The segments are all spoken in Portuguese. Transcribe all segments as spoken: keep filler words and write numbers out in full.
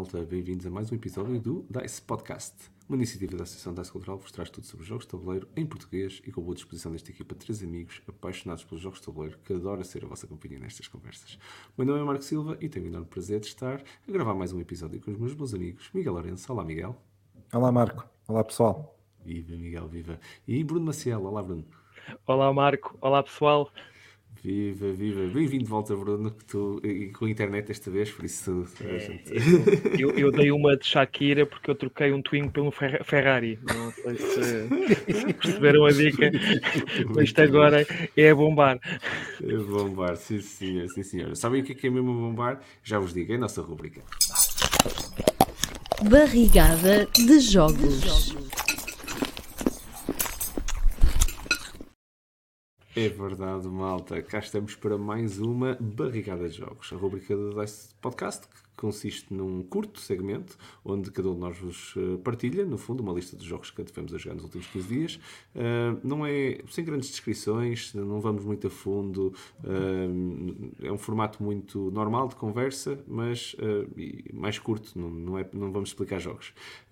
malta, bem-vindos a mais um episódio do DICE Podcast. Uma iniciativa da Associação DICE Cultural vos traz tudo sobre jogos de tabuleiro em português e com boa disposição desta equipa de três amigos apaixonados pelos jogos de tabuleiro que adora ser a vossa companhia nestas conversas. O meu nome é Marco Silva e tenho o enorme prazer de estar a gravar mais um episódio com os meus bons amigos Miguel Lourenço. Olá, Miguel. Olá, Marco. Olá, pessoal. Viva, Miguel, viva. E Bruno Maciel. Olá, Bruno. Olá, Marco. Olá, pessoal. Viva, viva. Bem-vindo de volta, Bruno, que tu, e com a internet desta vez, por isso... É, gente... eu, eu dei uma de Shakira porque eu troquei um Twingo pelo Ferrari. Não sei se, se perceberam a dica. Isto agora é a bombar. É a bombar, sim senhor, sim senhor. Sabem o que é, que é mesmo a bombar? Já vos digo, é a nossa rubrica. Barrigada de jogos. É verdade, malta. Cá estamos para mais uma Barrigada de Jogos. A rubrica do DICE Podcast, que consiste num curto segmento, onde cada um de nós vos partilha, no fundo, uma lista dos jogos que tivemos a jogar nos últimos quinze dias. Uh, não é, sem grandes descrições, não vamos muito a fundo. Uh, é um formato muito normal de conversa, mas uh, mais curto, não, não, é, não vamos explicar jogos.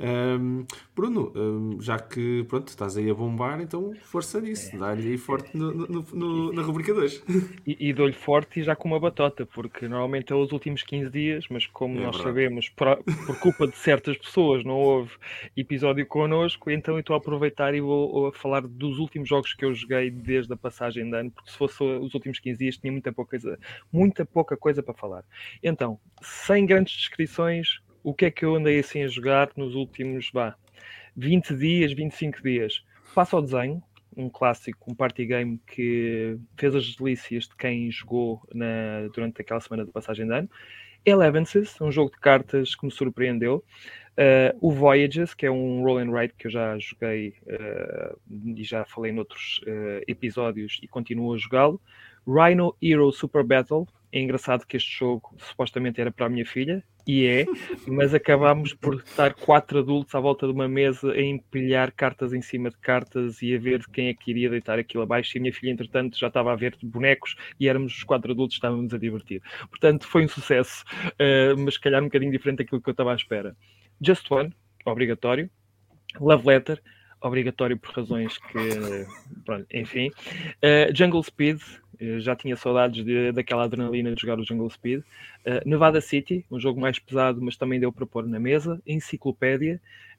Uh, Bruno, uh, já que pronto, estás aí a bombar, então força nisso, dá-lhe aí forte no, no, no, na rubrica dois. E, e dou-lhe forte e já com uma batota, porque normalmente é os últimos quinze dias, mas como é nós verdade. sabemos, por, por culpa de certas pessoas, não houve episódio connosco, então eu estou a aproveitar e vou, vou falar dos últimos jogos que eu joguei desde a passagem de ano, porque se fosse os últimos quinze dias tinha muita pouca coisa, muita pouca coisa para falar. Então, sem grandes descrições, o que é que eu andei assim a jogar nos últimos, vá, vinte dias, vinte e cinco dias? Passo ao desenho, um clássico, um party game que fez as delícias de quem jogou na, durante aquela semana de passagem de ano. Elevenses, um jogo de cartas que me surpreendeu. Uh, o Voyages, que é um roll and write que eu já joguei uh, e já falei noutros uh, episódios e continuo a jogá-lo. Rhino Hero Super Battle. É engraçado que este jogo supostamente era para a minha filha, e é, mas acabámos por estar quatro adultos à volta de uma mesa a empilhar cartas em cima de cartas e a ver quem é que iria deitar aquilo abaixo. E a minha filha, entretanto, já estava a ver bonecos e éramos os quatro adultos, estávamos a divertir. Portanto, foi um sucesso, uh, mas se calhar um bocadinho diferente daquilo que eu estava à espera. Just One, obrigatório. Love Letter, obrigatório por razões que, pronto, enfim. Uh, Jungle Speed, uh, já tinha saudades de, daquela adrenalina de jogar o Jungle Speed. Uh, Nevada City, um jogo mais pesado, mas também deu para pôr na mesa. Enciclopédia,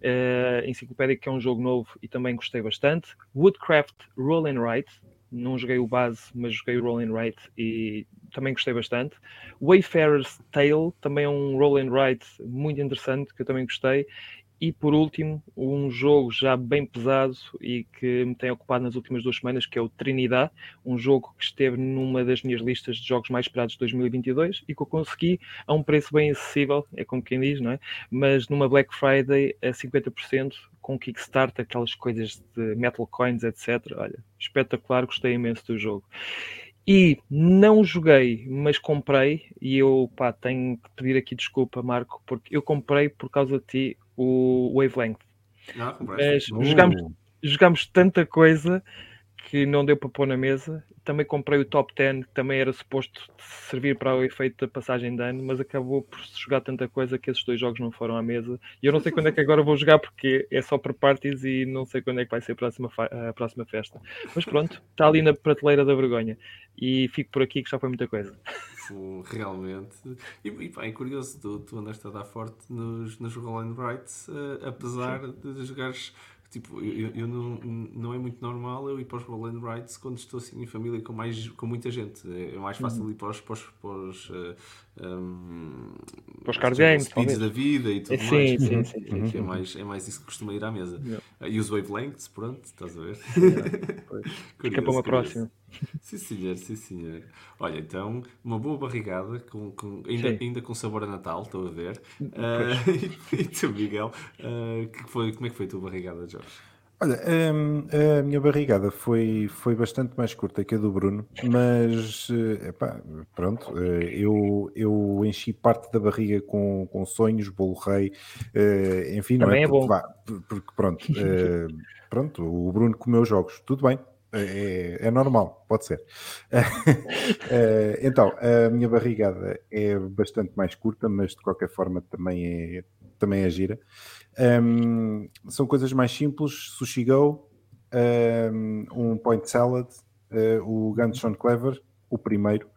uh, Enciclopédia que é um jogo novo e também gostei bastante. Woodcraft Roll and Write, não joguei o base, mas joguei o Roll and Write e também gostei bastante. Wayfarer's Tale, também é um Roll and Write muito interessante, que eu também gostei. E por último, um jogo já bem pesado e que me tem ocupado nas últimas duas semanas, que é o Trinidad, um jogo que esteve numa das minhas listas de jogos mais esperados de dois mil e vinte e dois e que eu consegui a um preço bem acessível, é como quem diz, não é? Mas numa Black Friday a cinquenta por cento, com Kickstarter, aquelas coisas de Metal Coins, etcétera. Olha, espetacular, gostei imenso do jogo. E não joguei, mas comprei, e eu pá, tenho que pedir aqui desculpa, Marco, porque eu comprei por causa de ti o Wavelength. Não, mas uh. jogámos, jogámos tanta coisa que não deu para pôr na mesa. Também comprei o Top dez, que também era suposto servir para o efeito da passagem de ano, mas acabou por se jogar tanta coisa que esses dois jogos não foram à mesa. E eu não sei quando é que agora vou jogar, porque é só para parties e não sei quando é que vai ser a próxima, a próxima festa. Mas pronto, está ali na prateleira da vergonha. E fico por aqui, que já foi muita coisa. Realmente. E, e pá, é curioso, tu, tu andaste a dar forte nos, nos Roll and Writes, uh, apesar Sim. de jogares... Tipo, eu, eu não, não é muito normal eu ir para os Roll and Writes quando estou assim em família com, mais, com muita gente. É mais fácil uhum. ir para os, para os, para os, uh, um, para os card games da vida e tudo sim, mais. Sim, sim, sim. sim, Que é, mais, é mais isso que costuma ir à mesa. Yeah. Uh, e os Wavelengths, pronto, estás a ver? Yeah, Fica para uma próxima. Sim, senhor, sim, senhor. Olha, então, uma boa barrigada, com, com, ainda, ainda com sabor a Natal, estou a ver. Uh, e, e tu, Miguel, uh, que foi, como é que foi a tua barrigada, Jorge? Olha, a, a minha barrigada foi, foi bastante mais curta que a do Bruno, mas epá, pronto, eu, eu enchi parte da barriga com, com sonhos, bolo rei, enfim, não Também é? é Porque, bom. vá, porque pronto, pronto, o Bruno comeu jogos, tudo bem. é, é normal, pode ser. Uh, então, a minha barrigada é bastante mais curta, mas de qualquer forma também é, também é gira. Um, são coisas mais simples: Sushi Go, um, um Point Salad, uh, o Ganson Clever, o primeiro.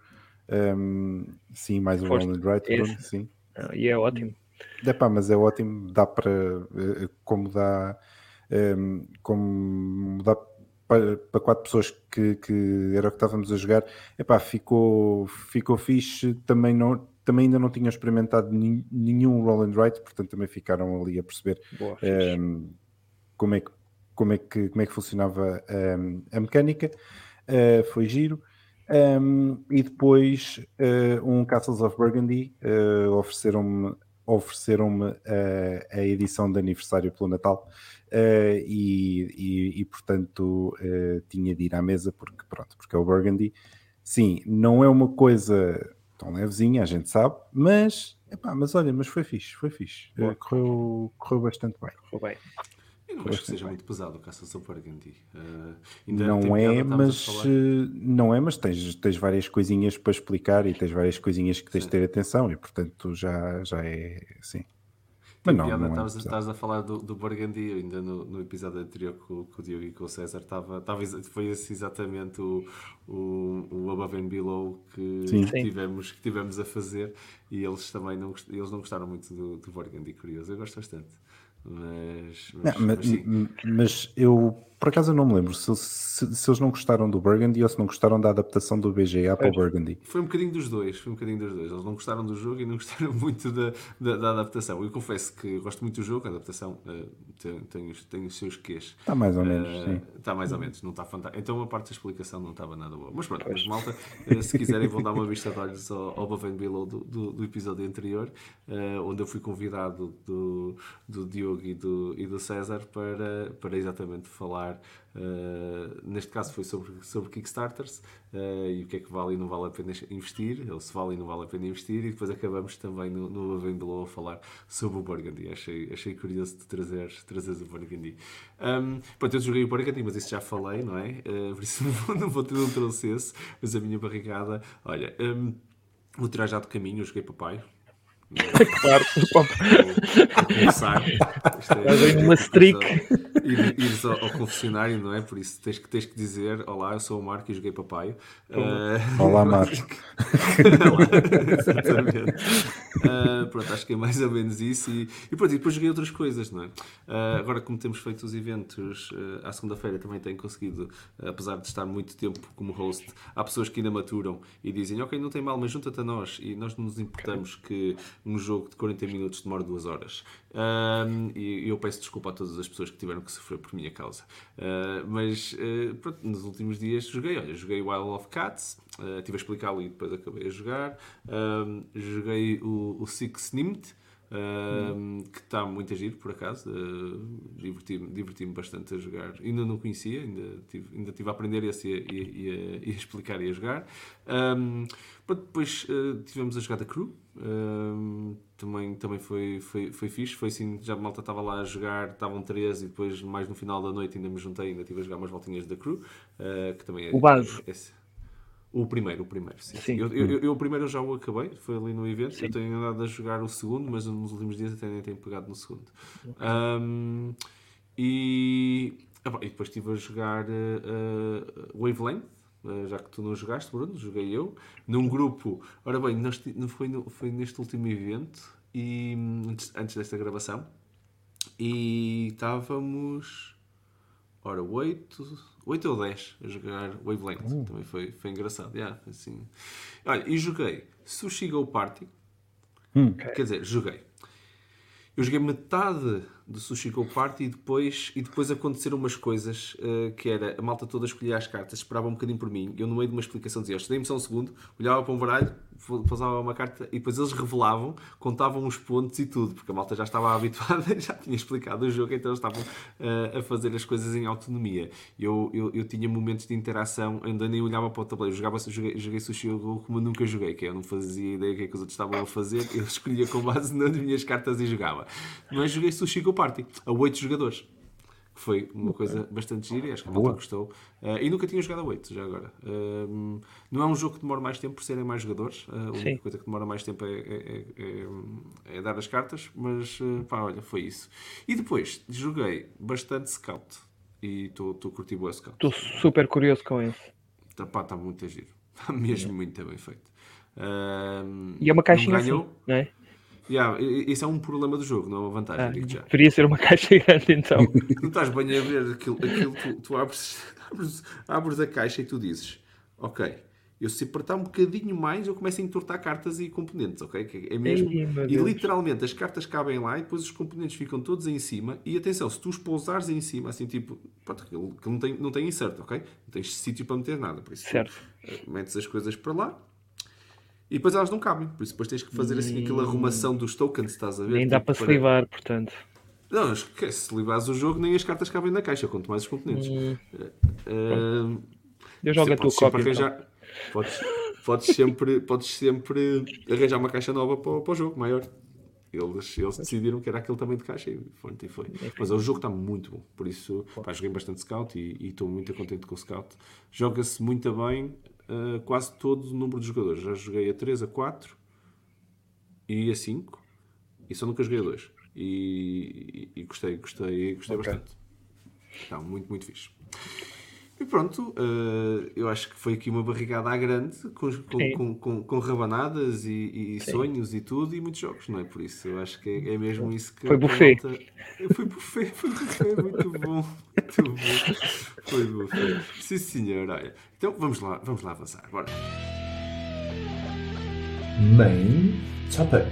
Um, sim, mais um Roll and Write, Bruno, sim. Ah, e é ótimo. Epá, mas é ótimo, dá para, como dá, um, como dá para, para quatro pessoas que, que era o que estávamos a jogar, epá, ficou, ficou fixe, também, não, também ainda não tinham experimentado ni, nenhum Roll and Write, portanto também ficaram ali a perceber Boa, um, como, é que, como, é que, como é que funcionava um, a mecânica, uh, foi giro. Um, e depois uh, um Castles of Burgundy, uh, ofereceram-me ofereceram-me uh, a edição de aniversário pelo Natal uh, e, e, e portanto uh, tinha de ir à mesa porque pronto, porque é o Burgundy. Sim, não é uma coisa tão levezinha, a gente sabe, mas, epá, mas olha, mas foi fixe, foi fixe. Uh, correu, correu bastante bem. Correu bem. Eu não acho que seja bem. Muito pesado o Castles of Burgundy. Uh, não é, mas não é, mas tens, tens várias coisinhas para explicar e tens várias coisinhas que tens de ter atenção e portanto já, já é assim. Mas não, piada, não é estás a falar do, do Burgundy, ainda no, no episódio anterior com, com o Diogo e com o César, estava, estava, foi esse exatamente o, o, o Above and Below que, que, tivemos, que tivemos a fazer e eles também não, eles não gostaram muito do, do Burgundy, curioso. Eu gosto bastante. Mas, mas, não, mas, mas, mas eu por acaso eu não me lembro se, se, se eles não gostaram do Burgundy ou se não gostaram da adaptação do B G A para o Burgundy. Foi um bocadinho dos dois, foi um bocadinho dos dois. Eles não gostaram do jogo e não gostaram muito da, da, da adaptação. Eu confesso que gosto muito do jogo, a adaptação uh, tem, tem, os, tem os seus quês. Está mais ou menos, uh, sim. Está mais ou menos, não está fantástico. Então a parte da explicação não estava nada boa. Mas pronto, mas, malta, uh, se quiserem vão dar uma vista de olhos ao, ao Above and Below do, do, do episódio anterior, uh, onde eu fui convidado do, do Diogo e do, e do César para, para exatamente falar. Uh, neste caso foi sobre, sobre Kickstarters uh, e o que é que vale e não vale a pena investir, ou se vale e não vale a pena investir, e depois acabamos também no, no Above and Below a falar sobre o Burgundy. Achei, achei curioso de trazer, trazer o Burgundy. Um, pronto, eu joguei o Burgundy, mas isso já falei, não é? Uh, por isso não vou, não vou ter um trouxe esse, mas a minha barrigada, olha, um, vou tirar já de caminho, eu joguei papai. Claro, a começar. É uma streak. Ir, ires ao, ao confessionário, não é? Por isso tens que, tens que dizer: olá, eu sou o Marco e joguei papai. Uh... Olá, Marco. Exatamente. Uh, pronto, acho que é mais ou menos isso. E, e, pronto, e depois joguei outras coisas, não é? Uh, agora, como temos feito os eventos uh, à segunda-feira, também tenho conseguido, uh, apesar de estar muito tempo como host, há pessoas que ainda maturam e dizem: ok, não tem mal, mas junta-te a nós. E nós não nos importamos que um jogo de quarenta minutos demora duas horas. Um, e eu peço desculpa a todas as pessoas que tiveram que sofrer por minha causa. Uh, mas, uh, pronto, nos últimos dias joguei, olha, joguei Wild of Cats, uh, estive a explicá-lo e depois acabei a jogar. Um, joguei o, o Six Nimmt, uh, hum. que está muito a giro, por acaso. Uh, diverti-me, diverti-me bastante a jogar. Ainda não conhecia, ainda tive, ainda tive a aprender esse, e, e, e, e a explicar e a jogar. Um, pronto, depois uh, tivemos a jogar da Crew. Um, também, também foi, foi, foi fixe, foi assim, já a malta estava lá a jogar, estavam três e depois mais no final da noite ainda me juntei, ainda estive a jogar umas voltinhas da Crew, uh, que também é, o base é, é, o primeiro, o primeiro, sim. sim. Eu, eu, eu o primeiro já o acabei, foi ali no evento, sim. Eu tenho andado a jogar o segundo, mas nos últimos dias até nem tenho pegado no segundo. Okay. Um, e, ah, bom, e depois estive a jogar uh, uh, Wavelength. Já que tu não jogaste, Bruno, joguei eu num grupo. Ora bem, nós, foi, no, foi neste último evento e antes, antes desta gravação e estávamos ora oito, oito ou dez a jogar Wavelength. Uh. Também foi, foi engraçado. Yeah, assim. Olha, e joguei Sushi Go Party. Hum. Quer dizer, joguei. Eu joguei metade do Sushi Go Party e depois, e depois aconteceram umas coisas uh, que era, a malta toda escolhia as cartas, esperava um bocadinho por mim, eu no meio de uma explicação dizia, dei-me só um segundo, olhava para um baralho, pousava uma carta e depois eles revelavam, contavam os pontos e tudo, porque a malta já estava habituada, já tinha explicado o jogo, então eles estavam uh, a fazer as coisas em autonomia. Eu, eu, eu tinha momentos de interação, ainda nem olhava para o tabuleiro, eu jogava, joguei, joguei Sushi Go como eu nunca joguei, que eu não fazia ideia do que é que os outros estavam a fazer, eu escolhia com base nas minhas cartas e jogava. Mas joguei Sushi Go Party, a oito jogadores. Foi uma coisa bastante gira e acho que a malta gostou. Uh, e nunca tinha jogado a oito, já agora. Uh, não é um jogo que demora mais tempo por serem mais jogadores. Uh, a única Sim. coisa que demora mais tempo é, é, é, é dar as cartas. Mas, uh, pá, olha, foi isso. E depois, joguei bastante Scout. E estou a curtir o Scout. Estou super curioso com esse. Está, pá, está muito giro. Está mesmo muito bem feito. Uh, E é uma caixinha não ganhou, assim, não é? Yeah, isso é um problema do jogo, não é uma vantagem, Ah, digo já. deveria ser uma caixa grande então. Tu estás bem a ver aquilo, aquilo tu, tu abres, abres, abres a caixa e tu dizes, ok, eu se apertar um bocadinho mais eu começo a entortar cartas e componentes, ok? Que é mesmo. Ei, meu E Deus. literalmente as cartas cabem lá e depois os componentes ficam todos em cima. E atenção, se tu os pousares em cima, assim tipo, pronto, aquilo que não tem, não tem insert, ok? Não tens sítio para meter nada, por isso Certo. tu, uh, metes as coisas para lá. E depois elas não cabem, por isso depois tens que fazer assim aquela arrumação dos tokens, estás a ver? Nem dá Tipo, para se livrar, portanto. Não, esquece, se livares o jogo, nem as cartas cabem na caixa, quanto mais os componentes. Hum. Uh, uh, Eu jogo a tua podes sempre cópia. Então. arranjar, podes, podes, sempre, podes sempre arranjar uma caixa nova para, o- para o jogo, maior. Eles, eles decidiram que era aquele tamanho de caixa e foi. E foi. Mas o jogo está muito bom, por isso pá, joguei bastante Scout e e estou muito contente com o Scout. Joga-se muito bem, uh, quase todo o número de jogadores. Já joguei a três, a quatro e a cinco e só nunca joguei a dois. E, e, e gostei, gostei, gostei Ok. bastante. Está muito, muito fixe. E pronto, uh, eu acho que foi aqui uma barrigada à grande, com, com, Sim. com, com, com rabanadas e, e Sim. sonhos e tudo, e muitos jogos, não é? Por isso, eu acho que é, é mesmo isso que... Foi que a buffet. malta- Foi buffet, foi buffet, muito bom, muito bom. Foi buffet. Sim, senhor, olha. Então, vamos lá, vamos lá avançar, bora. Main topic.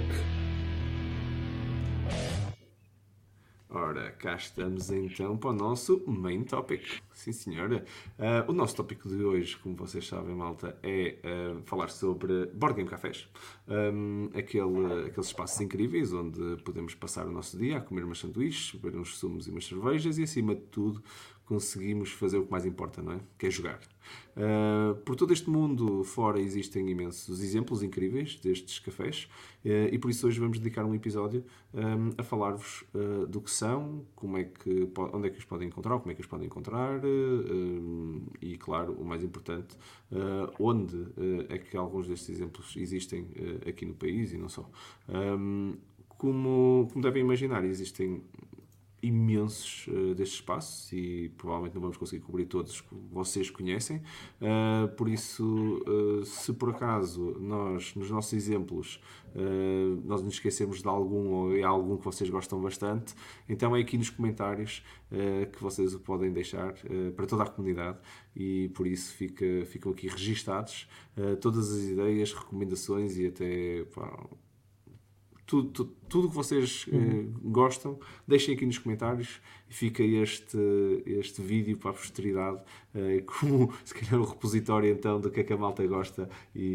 Ora, cá estamos então para o nosso main topic. Sim, senhora. Uh, o nosso tópico de hoje, como vocês sabem, malta, é uh, falar sobre board game cafés. Um, aquele, aqueles espaços incríveis onde podemos passar o nosso dia a comer umas sanduíches, beber uns sumos e umas cervejas e, acima de tudo, conseguimos fazer o que mais importa, não é? Que é jogar. Uh, por todo este mundo fora existem imensos exemplos incríveis destes cafés uh, e por isso hoje vamos dedicar um episódio um, a falar-vos uh, do que são, como é que, onde é que os podem encontrar, como é que os podem encontrar uh, um, e, claro, o mais importante, uh, onde uh, é que alguns destes exemplos existem uh, aqui no país e não só. Um, como, como devem imaginar, existem imensos uh, destes espaços e provavelmente não vamos conseguir cobrir todos que vocês conhecem, uh, por isso uh, se por acaso nós, nos nossos exemplos, uh, nós nos esquecemos de algum ou é algum que vocês gostam bastante, então é aqui nos comentários uh, que vocês o podem deixar uh, para toda a comunidade e por isso fica, ficam aqui registados uh, todas as ideias, recomendações e até pá, Tudo, tudo, tudo que vocês eh, gostam, deixem aqui nos comentários e fica este, este vídeo para a posteridade eh, como se calhar o repositório então do que é que a malta gosta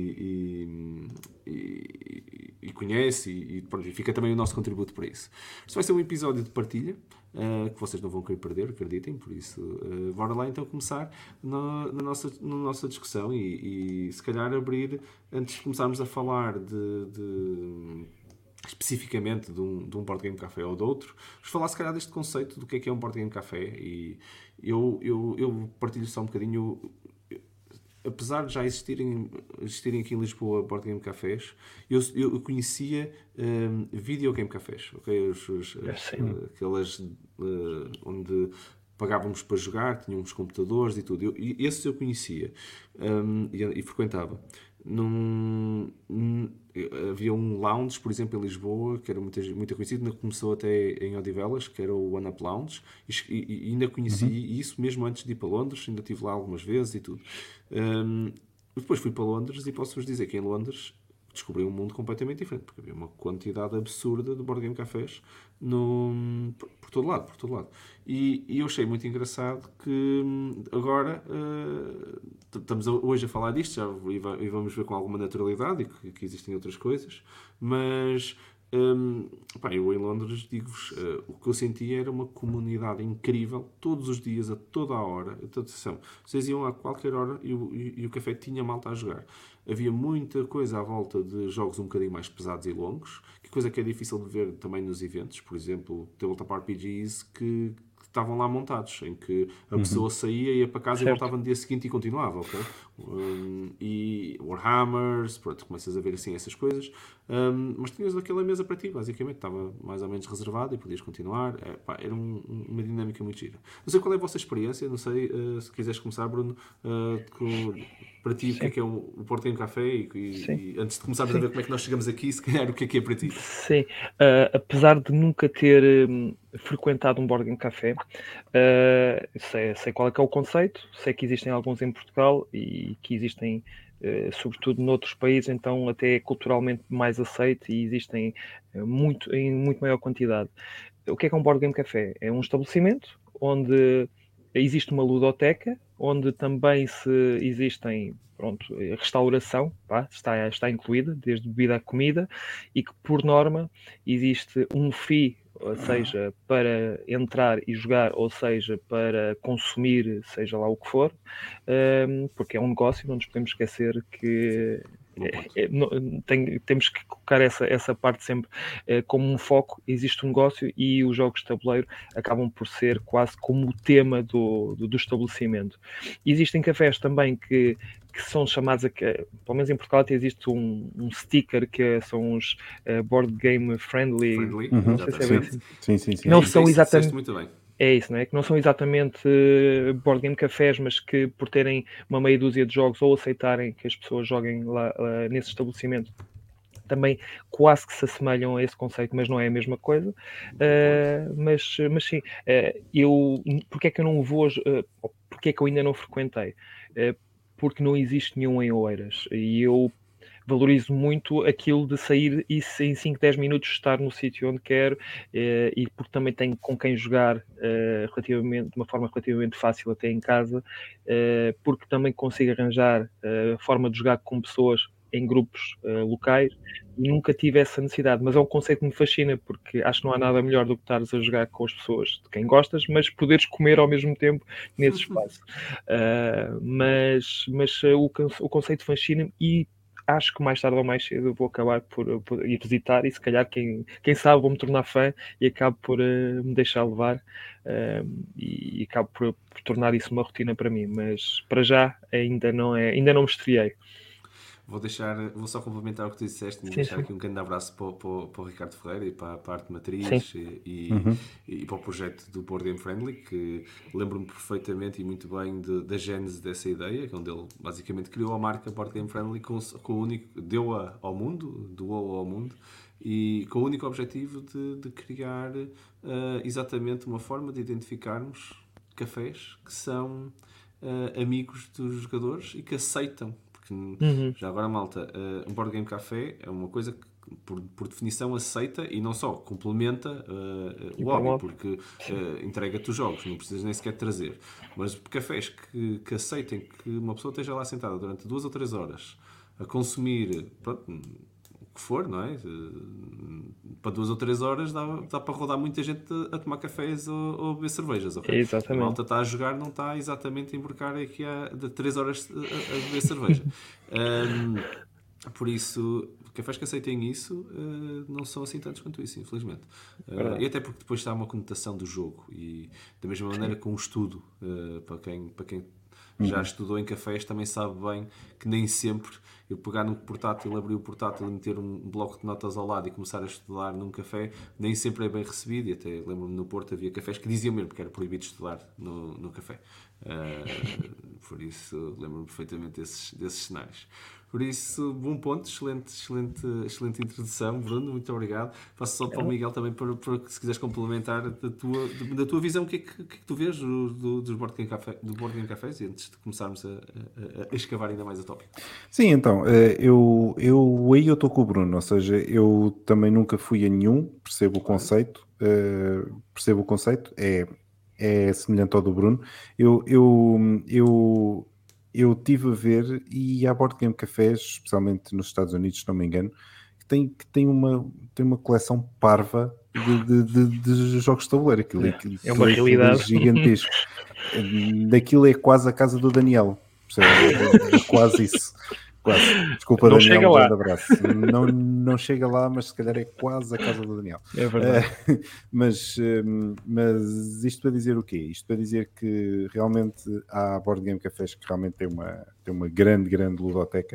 e, e, e, e conhece e, e, pronto, e fica também o nosso contributo para isso. Isto vai ser um episódio de partilha uh, que vocês não vão querer perder, acreditem, por isso uh, bora lá então começar na, na, nossa, na nossa discussão e, e se calhar abrir, antes de começarmos a falar de... de especificamente de um, de um board game café ou de outro, vamos falar se calhar deste conceito do que é que é um board game café e eu, eu, eu partilho só um bocadinho, eu, apesar de já existirem, existirem aqui em Lisboa board game cafés, eu, eu conhecia um, video game cafés, ok? Os, os, uh, aquelas uh, onde pagávamos para jogar, tínhamos computadores e tudo, eu, e esses eu conhecia um, e, e frequentava. Num, num, havia um lounge, por exemplo, em Lisboa, que era muito, muito conhecido, ainda começou até em Odivelas, que era o One Up Lounge, e, e ainda conheci uhum. isso mesmo antes de ir para Londres, ainda estive lá algumas vezes e tudo. Um, depois fui para Londres e posso-vos dizer que em Londres descobri um mundo completamente diferente, porque havia uma quantidade absurda de board game cafés no, por, por todo lado, por todo lado. E, e eu achei muito engraçado que agora uh, estamos hoje a falar disto já, e vamos ver com alguma naturalidade e que, que existem outras coisas, mas um, pá, eu em Londres digo-vos, uh, o que eu sentia era uma comunidade incrível, todos os dias, a toda a hora. Então, atenção, vocês iam a qualquer hora e o, e, e o café tinha malta a jogar. Havia muita coisa à volta de jogos um bocadinho mais pesados e longos, que coisa que é difícil de ver também nos eventos, por exemplo, tabletop R P Gs que que estavam lá montados, em que a pessoa saía, ia para casa Certo. e voltava no dia seguinte e continuava, ok? Um, e Warhammers, pronto, começas a ver assim essas coisas, um, mas tinhas aquela mesa para ti, basicamente, estava mais ou menos reservada e podias continuar. É, pá, era um, uma dinâmica muito gira. Não sei qual é a vossa experiência, não sei uh, se quiseres começar, Bruno, uh, com, para ti, Sim. o que é que é o, o Board Game Café e, e, e antes de começarmos Sim. a ver como é que nós chegamos aqui, se calhar o que é que é para ti? Sim, uh, apesar de nunca ter um, frequentado um Board Game Café, uh, sei, sei qual é que é o conceito, sei que existem alguns em Portugal e que existem Uh, sobretudo noutros países, então até é culturalmente mais aceito e existem uh, muito, em muito maior quantidade. O que é que é um Board Game Café? É um estabelecimento onde existe uma ludoteca, onde também se existem, pronto, restauração, pá, está, está incluída, desde bebida à comida, e que por norma existe um fee, ou seja, para entrar e jogar, ou seja, para consumir, seja lá o que for, um, porque é um negócio, não nos podemos esquecer que é, é, não, tem, temos que colocar essa, essa parte sempre é, como um foco. Existe um negócio e os jogos de tabuleiro acabam por ser quase como o tema do, do, do estabelecimento. Existem cafés também que que são chamados, a, pelo menos em Portugal até existe um, um sticker que são os uh, board game friendly, friendly. Uhum. Não sei se é bem assim. Sim, sim, sim. Não sim, são sim, exatamente... muito bem. É isso, não é? Que não são exatamente board game cafés, mas que por terem uma meia dúzia de jogos ou aceitarem que as pessoas joguem lá, lá nesse estabelecimento, também quase que se assemelham a esse conceito, mas não é a mesma coisa. Uh, mas, mas sim, uh, eu, porque é que eu não vou, uh, porque é que eu ainda não frequentei? Uh, porque não existe nenhum em Oeiras e eu valorizo muito aquilo de sair e em cinco, dez minutos estar no sítio onde quero eh, e porque também tenho com quem jogar eh, relativamente, de uma forma relativamente fácil até em casa, eh, porque também consigo arranjar a forma de jogar com pessoas em grupos uh, locais e nunca tive essa necessidade, mas é um conceito que me fascina porque acho que não há nada melhor do que estares a jogar com as pessoas de quem gostas, mas poderes comer ao mesmo tempo nesse espaço. Uh, mas mas uh, o, o conceito fascina-me e acho que mais tarde ou mais cedo eu vou acabar por, por ir visitar e se calhar quem, quem sabe vou me tornar fã e acabo por uh, me deixar levar uh, e, e acabo por, por tornar isso uma rotina para mim, mas para já ainda não, é, ainda não me estreiei. Vou deixar, vou só complementar o que tu disseste, vou deixar sim. aqui um grande abraço para, para, para o Ricardo Ferreira e para, para a Arte Matriz e, e, uhum. e para o projeto do Board Game Friendly, que lembro-me perfeitamente e muito bem de, da gênese dessa ideia, onde ele basicamente criou a marca Board Game Friendly com, com o único, deu-a ao mundo, doou ao mundo, e com o único objetivo de, de criar uh, exatamente uma forma de identificarmos cafés que são uh, amigos dos jogadores e que aceitam. Porque, uhum. já agora, malta, uh, um Board Game Café é uma coisa que, por, por definição, aceita e não só complementa uh, o hobby, porque uh, entrega-te os jogos, não precisas nem sequer trazer. Mas cafés que, que aceitem que uma pessoa esteja lá sentada durante duas ou três horas a consumir, pronto, o que for, não é? Uh, para duas ou três horas dá, dá para rodar muita gente a, a tomar cafés ou, ou a beber cervejas. Okay? Exatamente. A malta está a jogar, não está exatamente a embarcar aqui há de três horas a, a beber cerveja. Um, por isso, cafés que aceitem isso uh, não são assim tantos quanto isso, infelizmente. Uh, e até porque depois está uma conotação do jogo. E da mesma maneira com o estudo, uh, para quem... Para quem já uhum. estudou em cafés, também sabe bem que nem sempre eu pegar num portátil, abrir o portátil e meter um bloco de notas ao lado e começar a estudar num café, nem sempre é bem recebido. E até lembro-me no Porto havia cafés que diziam mesmo que era proibido estudar no, no café. Uh, por isso lembro-me perfeitamente desses, desses cenários. Por isso, bom ponto, excelente, excelente, excelente introdução, Bruno, muito obrigado. Passo só para o Miguel também, para, para se quiseres complementar da tua, da tua visão, o que é que, que, é que tu vês do, do, dos Board Game Café, do Board Game Cafés, e antes de começarmos a, a, a escavar ainda mais o tópico. Sim, então, eu, eu aí eu estou com o Bruno, ou seja, eu também nunca fui a nenhum, percebo o conceito, uh, percebo o conceito, é, é semelhante ao do Bruno. Eu... eu, eu Eu estive a ver, e há Board Game Cafés, especialmente nos Estados Unidos, se não me engano, que tem, que tem, uma, tem uma coleção parva de, de, de, de jogos de tabuleiro. Aquilo, aquilo, é uma realidade é gigantesco. Daquilo é quase a casa do Daniel, é, é quase isso. quase. Desculpa, não Daniel, chega um lá. grande abraço. Não, não chega lá, mas se calhar é quase a casa do Daniel. É verdade. Uh, mas, um, mas isto para dizer o quê? Isto para dizer que realmente há Board Game Cafés que realmente tem uma, tem uma grande, grande ludoteca.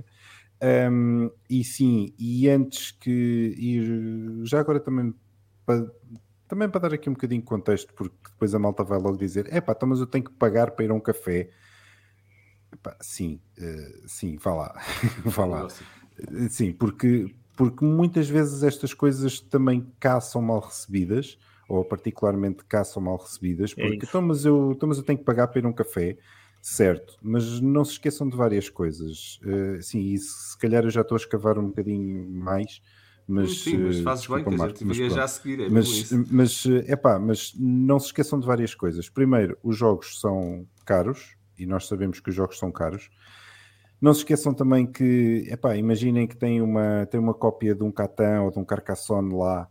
Um, e sim, e antes que... E já agora também... Para, também para dar aqui um bocadinho de contexto, porque depois a malta vai logo dizer epá, então mas eu tenho que pagar para ir a um café. Epá, sim, uh, sim, vá lá. vá lá. Sim, porque, porque muitas vezes estas coisas também cá são mal recebidas, ou particularmente cá são mal recebidas, porque É então, mas eu, então mas eu tenho que pagar para ir a um café, certo, mas não se esqueçam de várias coisas. Uh, sim, e se calhar eu já estou a escavar um bocadinho mais, mas, sim, mas fazes desculpa, bem, que a Marco, gente mas ia pronto. já a seguir, é mas, isso. mas, epá, mas não se esqueçam de várias coisas. Primeiro, os jogos são caros, e nós sabemos que os jogos são caros. Não se esqueçam também que, epá, imaginem que tem uma, tem uma cópia de um Catan ou de um Carcassonne lá,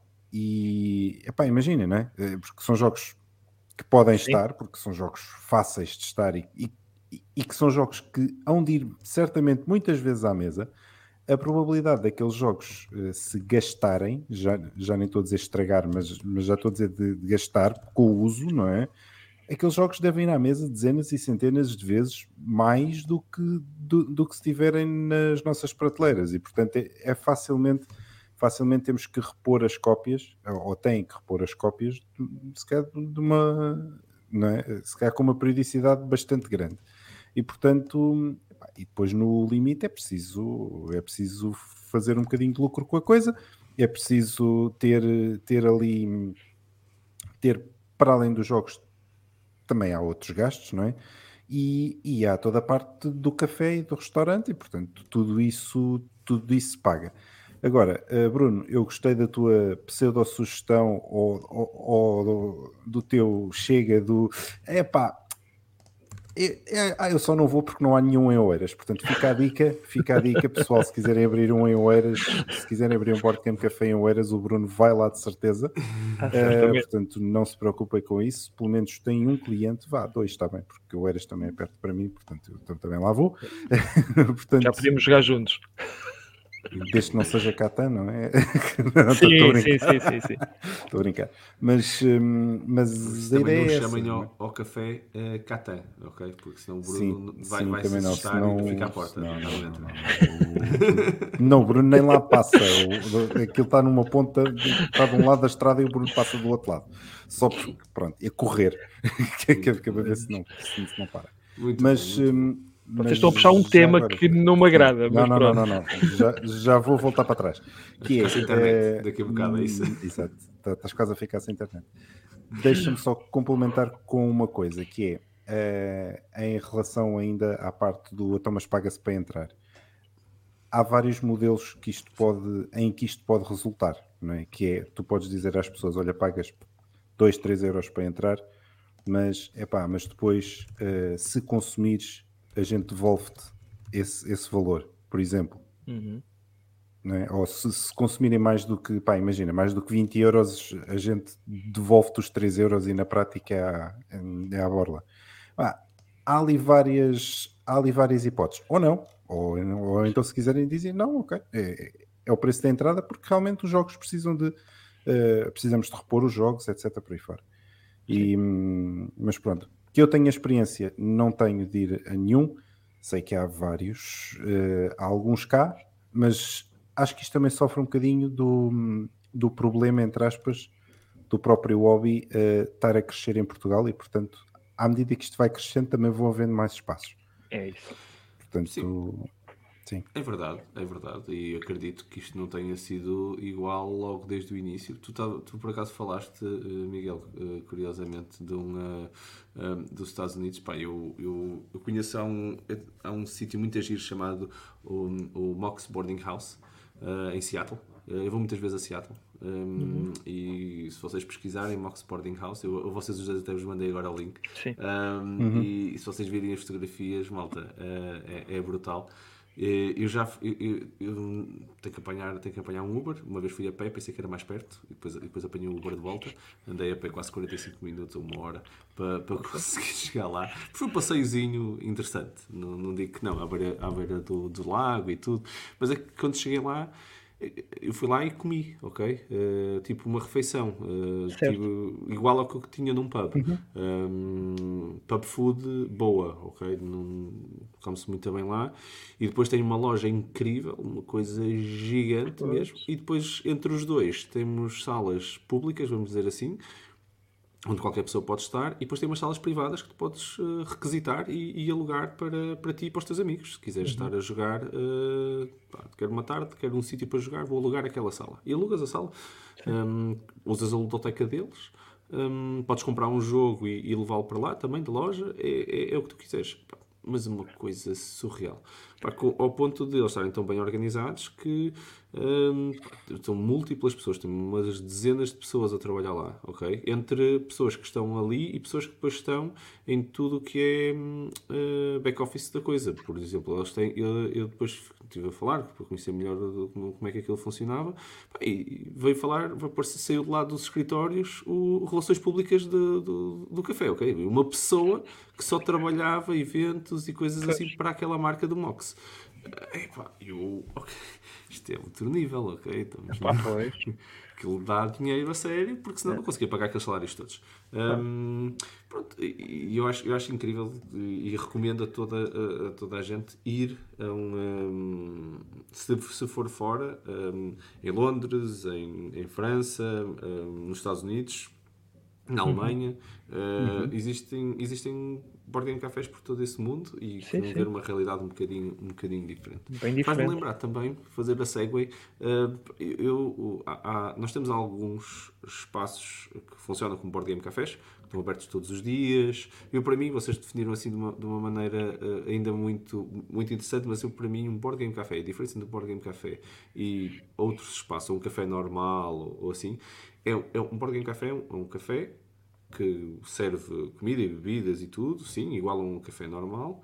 e, epá, imaginem, não é? Porque são jogos que podem Sim. estar, porque são jogos fáceis de estar, e, e, e que são jogos que hão de ir certamente muitas vezes à mesa. A probabilidade daqueles jogos uh, se gastarem, já, já nem estou a dizer estragar, mas, mas já estou a dizer de, de gastar com o uso, não é? Aqueles jogos devem ir à mesa dezenas e centenas de vezes mais do que, do, do que se tiverem nas nossas prateleiras, e portanto é, é facilmente, facilmente temos que repor as cópias, ou, ou têm que repor as cópias, se calhar de uma, não é? Se calhar com uma periodicidade bastante grande. E portanto, e depois no limite é preciso, é preciso fazer um bocadinho de lucro com a coisa, é preciso ter, ter ali, ter para além dos jogos, também há outros gastos, não é? E, e há toda a parte do café e do restaurante, e portanto tudo isso, tudo isso se paga. Agora, Bruno, eu gostei da tua pseudo-sugestão ou, ou, ou do, do teu chega do epá, eu, eu, eu só não vou porque não há nenhum em Oeiras, portanto fica a dica, fica a dica, pessoal, se quiserem abrir um em Oeiras, se quiserem abrir um Board Game Café em Oeiras, o Bruno vai lá de certeza, Ah, uh, portanto não se preocupem com isso, pelo menos tem um cliente, vá, dois está bem, porque o Oeiras também é perto para mim, portanto eu então, também lá vou. Portanto, já podemos jogar juntos. Desde que não seja Catan, não é? Não, sim, sim, sim, sim, sim. Estou a brincar. Mas, hum, mas a também ideia não é chamem essa, ao, não é? ao café uh, Catan, ok? Porque senão o Bruno sim, vai, sim, vai também se não, assustar senão, e fica à porta. Não, não, não, não, não, não. Não, o Bruno nem lá passa. O, aquilo está numa ponta, está de um lado da estrada e o Bruno passa do outro lado. Só porque, pronto, é correr. que é para ver se não, se, se não para. Muito mas... bom, muito hum, bom. Mas vocês estão a puxar um tema agora, que não me agrada. Não, mas não, pronto. não, não, não. Já, já vou voltar para trás. Que é, sem internet é, daqui a bocado, é isso? Exato, estás quase a ficar sem internet. Deixa-me só complementar com uma coisa, que é, é em relação ainda à parte do então, mas paga-se para entrar. Há vários modelos que isto pode, em que isto pode resultar, não é? Que é, tu podes dizer às pessoas, olha, pagas dois, três euros para entrar, mas, epá, mas depois, uh, se consumires, a gente devolve-te esse, esse valor, por exemplo. Uhum. Não é? Ou se, se consumirem mais do que, pá, imagina, mais do que vinte euros, a gente devolve-te os três euros e na prática é à, é à borla. Ah, há, ali várias, há ali várias hipóteses. Ou não. Ou, ou então se quiserem dizer, não, ok, é, é o preço da entrada porque realmente os jogos precisam de, uh, precisamos de repor os jogos, etcétera por aí fora. E, mas pronto, que eu tenho a experiência, não tenho de ir a nenhum, sei que há vários, uh, há alguns cá, mas acho que isto também sofre um bocadinho do, do problema, entre aspas, do próprio hobby uh, estar a crescer em Portugal e, portanto, à medida que isto vai crescendo, também vão havendo mais espaços. É isso. Portanto, sim. Sim. É verdade, é verdade. E acredito que isto não tenha sido igual logo desde o início. Tu, tá, tu por acaso falaste, Miguel, curiosamente, de um, uh, um, dos Estados Unidos. Pá, eu, eu, eu conheço há um, há um sítio muito agir chamado o, o Mox Boarding House, uh, em Seattle. Eu vou muitas vezes a Seattle. Um, uhum. E se vocês pesquisarem Mox Boarding House, eu, eu vocês os dois até vos mandei agora o link. Sim. Um, uhum. e, e se vocês virem as fotografias, malta, uh, é, é brutal. Eu já eu, eu, eu tenho, que apanhar, tenho que apanhar um Uber. Uma vez fui a pé, pensei que era mais perto, e depois, e depois apanhei o Uber de volta. Andei a pé quase quarenta e cinco minutos ou uma hora para, para conseguir chegar lá. Foi um passeiozinho interessante. Não, não digo que não, à beira, à beira do, do lago e tudo. Mas é que quando cheguei lá, eu fui lá e comi, ok? Uh, tipo uma refeição, uh, tipo, igual ao que eu tinha num pub. Uhum. Um, pub food boa, ok? Não come-se muito bem lá. E depois tem uma loja incrível, uma coisa gigante Pois. mesmo. E depois, entre os dois, temos salas públicas, vamos dizer assim, onde qualquer pessoa pode estar, e depois tem umas salas privadas que tu podes uh, requisitar e, e alugar para, para ti e para os teus amigos. Se quiseres Uhum. estar a jogar, uh, pá, quero uma tarde, quero um sítio para jogar, vou alugar aquela sala. E alugas a sala, um, usas a ludoteca deles, um, podes comprar um jogo e, e levá-lo para lá também, de loja, é, é, é o que tu quiseres. Pá, mas uma coisa surreal. Pá, com, ao ponto de eles estarem tão bem organizados que hum, são múltiplas pessoas, tem umas dezenas de pessoas a trabalhar lá, ok? Entre pessoas que estão ali e pessoas que depois estão em tudo o que é hum, uh, back-office da coisa. Por exemplo, eles têm, eu, eu depois estive a falar, para conhecer melhor como, como é que aquilo funcionava, pá, e veio falar, saiu de lá dos escritórios o Relações Públicas de, do, do café, ok? Uma pessoa que só trabalhava eventos e coisas assim para aquela marca do Mox. Epá, eu... Okay, isto é outro nível, ok? Estamos Epá, pois. Aquilo dá dinheiro a sério, porque senão É. não conseguia pagar aqueles salários todos. Um, pronto, e eu acho, eu acho incrível e, e recomendo a toda a, a toda a gente ir a um... um se, se for fora, um, em Londres, em, em França, um, nos Estados Unidos, na Alemanha, Uhum. uh, existem, existem board game cafés por todo esse mundo e que Sim, vão sim. ver uma realidade um bocadinho, um bocadinho diferente. Bem Faz-me diferente. lembrar também, fazer a segue, uh, eu, há, há, nós temos alguns espaços que funcionam como board game cafés, que estão abertos todos os dias. Eu, para mim, vocês definiram assim de uma, de uma maneira uh, ainda muito, muito interessante, mas eu, para mim, um board game café, a diferença entre um board game café e outros espaços, ou um café normal ou, ou assim, é, é um board game café, é um, é um café que serve comida e bebidas e tudo, sim, igual a um café normal,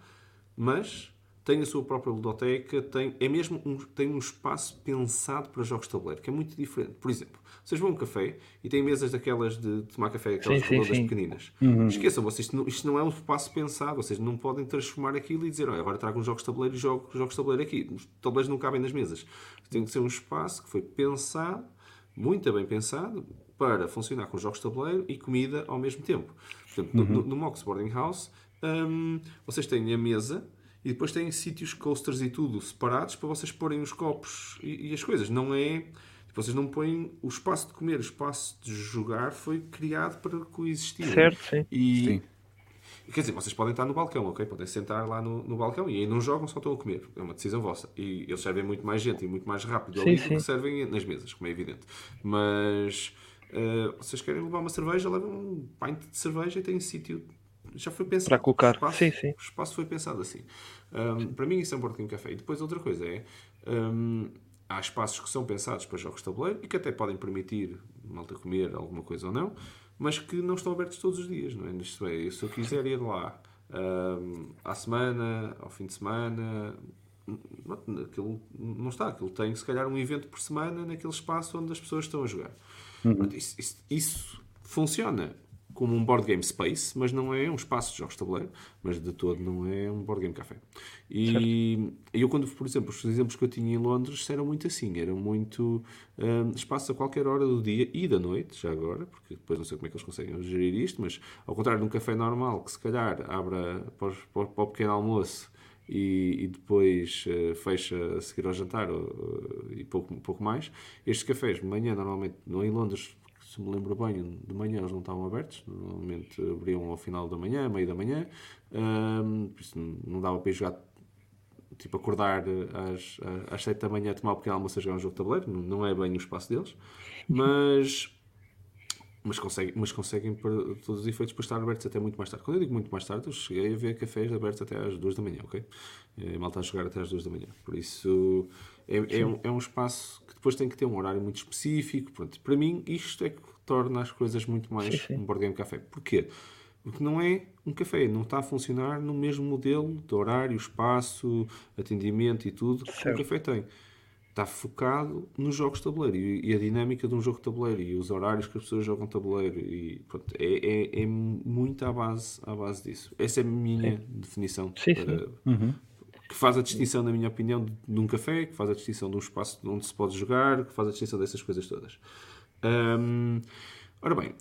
mas tem a sua própria ludoteca, tem, é mesmo um, tem um espaço pensado para jogos de tabuleiro, que é muito diferente. Por exemplo, vocês vão a um café e têm mesas daquelas de tomar café, aquelas Sim, sim, redondas sim. pequeninas. Uhum. Esqueçam, vocês, isto não, isto não é um espaço pensado, vocês não podem transformar aquilo e dizer, olha, agora trago uns jogos de tabuleiro e jogo jogos de tabuleiro aqui. Os tabuleiros não cabem nas mesas. Tem que ser um espaço que foi pensado, muito bem pensado, para funcionar com jogos de tabuleiro e comida ao mesmo tempo. Portanto, Uhum. no, no Mox Boarding House, hum, vocês têm a mesa e depois têm sítios, coasters e tudo separados para vocês porem os copos e, e as coisas. Não é... Vocês não põem... O espaço de comer, o espaço de jogar foi criado para coexistir. Certo, sim. E, Sim. quer dizer, vocês podem estar no balcão, ok? Podem sentar lá no, no balcão e aí não jogam, só estão a comer. É uma decisão vossa. E eles servem muito mais gente e muito mais rápido Sim, ali do sim. que servem nas mesas, como é evidente. Mas uh, vocês querem levar uma cerveja, levam um pint de cerveja e têm sítio. Já foi pensado. Para colocar. O espaço, Sim, sim. o espaço foi pensado assim. Um, para mim isso é um board game café. E depois outra coisa é... Um, há espaços que são pensados para jogos de tabuleiro e que até podem permitir malta comer alguma coisa ou não, mas que não estão abertos todos os dias, não é? Isto é, se eu quiser ir lá um, à semana, ao fim de semana, não, aquilo não está. Aquilo tem, se calhar, um evento por semana naquele espaço onde as pessoas estão a jogar. Uhum. Isso, isso, isso funciona como um board game space, mas não é um espaço de jogos de tabuleiro, mas de todo não é um board game café. E eu, quando, por exemplo, os exemplos que eu tinha em Londres eram muito assim, eram muito um, espaço a qualquer hora do dia e da noite, já agora, porque depois não sei como é que eles conseguem gerir isto, mas ao contrário de um café normal, que se calhar abra para, os, para o pequeno almoço e, e depois uh, fecha a seguir ao jantar uh, e pouco, pouco mais, estes cafés de manhã, normalmente, não em Londres, se me lembro bem, de manhã eles não estavam abertos, normalmente abriam ao final da manhã, meio da manhã, um, por isso não dava para ir jogar, tipo acordar às, às sete da manhã, tomar um pequeno almoço a jogar um jogo de tabuleiro, não é bem o espaço deles, mas, mas, conseguem, mas conseguem, para todos os efeitos, para estar abertos até muito mais tarde. Quando eu digo muito mais tarde, eu cheguei a ver cafés abertos até às duas da manhã, ok? É, malta a jogar até às duas da manhã, por isso... É, é, um, é um espaço que depois tem que ter um horário muito específico. Pronto, para mim, isto é que torna as coisas muito mais Sim, sim. um board game café. Porquê? Porque não é um café, não está a funcionar no mesmo modelo de horário, espaço, atendimento e tudo que um café tem. Está focado nos jogos de tabuleiro e, e a dinâmica de um jogo de tabuleiro e os horários que as pessoas jogam tabuleiro e pronto, é, é, é muito à base, à base disso. Essa é a minha sim. definição sim, para, sim. Uhum. que faz a distinção, na minha opinião, de um café, que faz a distinção de um espaço onde se pode jogar, que faz a distinção dessas coisas todas. Hum, ora bem,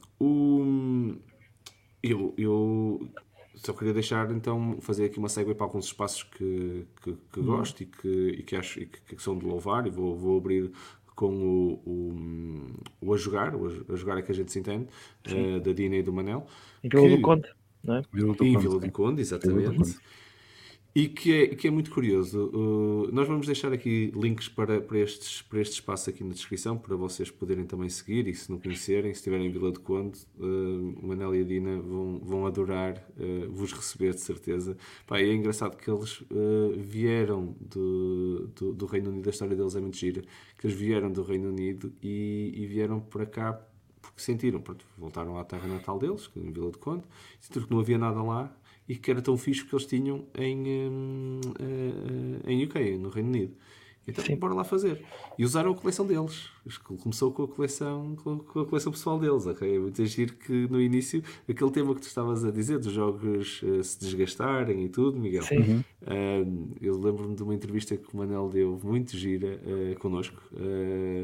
o, eu, eu só queria deixar, então, fazer aqui uma segue para alguns espaços que, que, que uhum. gosto e que, e que acho e que, que são de louvar, e vou, vou abrir com o, o, o A Jogar, o A Jogar é que a gente se entende, uh, da Dina e do Manel. Em Vila que, do Conde, não é? Vila do em Conde, Vila do Conde, exatamente. Do Conde. E que é, que é muito curioso. Uh, nós vamos deixar aqui links para, para, estes, para este espaço aqui na descrição, para vocês poderem também seguir, e se não conhecerem, se estiverem em Vila do Conde, uh, o Manel e a Dina vão, vão adorar uh, vos receber, de certeza. Pá, é engraçado que eles uh, vieram do, do, do Reino Unido, a história deles é muito gira, que eles vieram do Reino Unido e, e vieram para cá porque sentiram, pronto, voltaram à terra natal deles, em Vila do Conde, sentiram que não havia nada lá, e que era tão fixe que eles tinham em, um, uh, em U K, no Reino Unido. Então, sim, bora lá fazer. E usaram a coleção deles. Começou com a coleção, com a coleção pessoal deles. Okay? É muito giro que no início, aquele tema que tu estavas a dizer, dos jogos uh, se desgastarem e tudo, Miguel. Sim. Uh, eu lembro-me de uma entrevista que o Manel deu, muito gira, uh, connosco. Uh,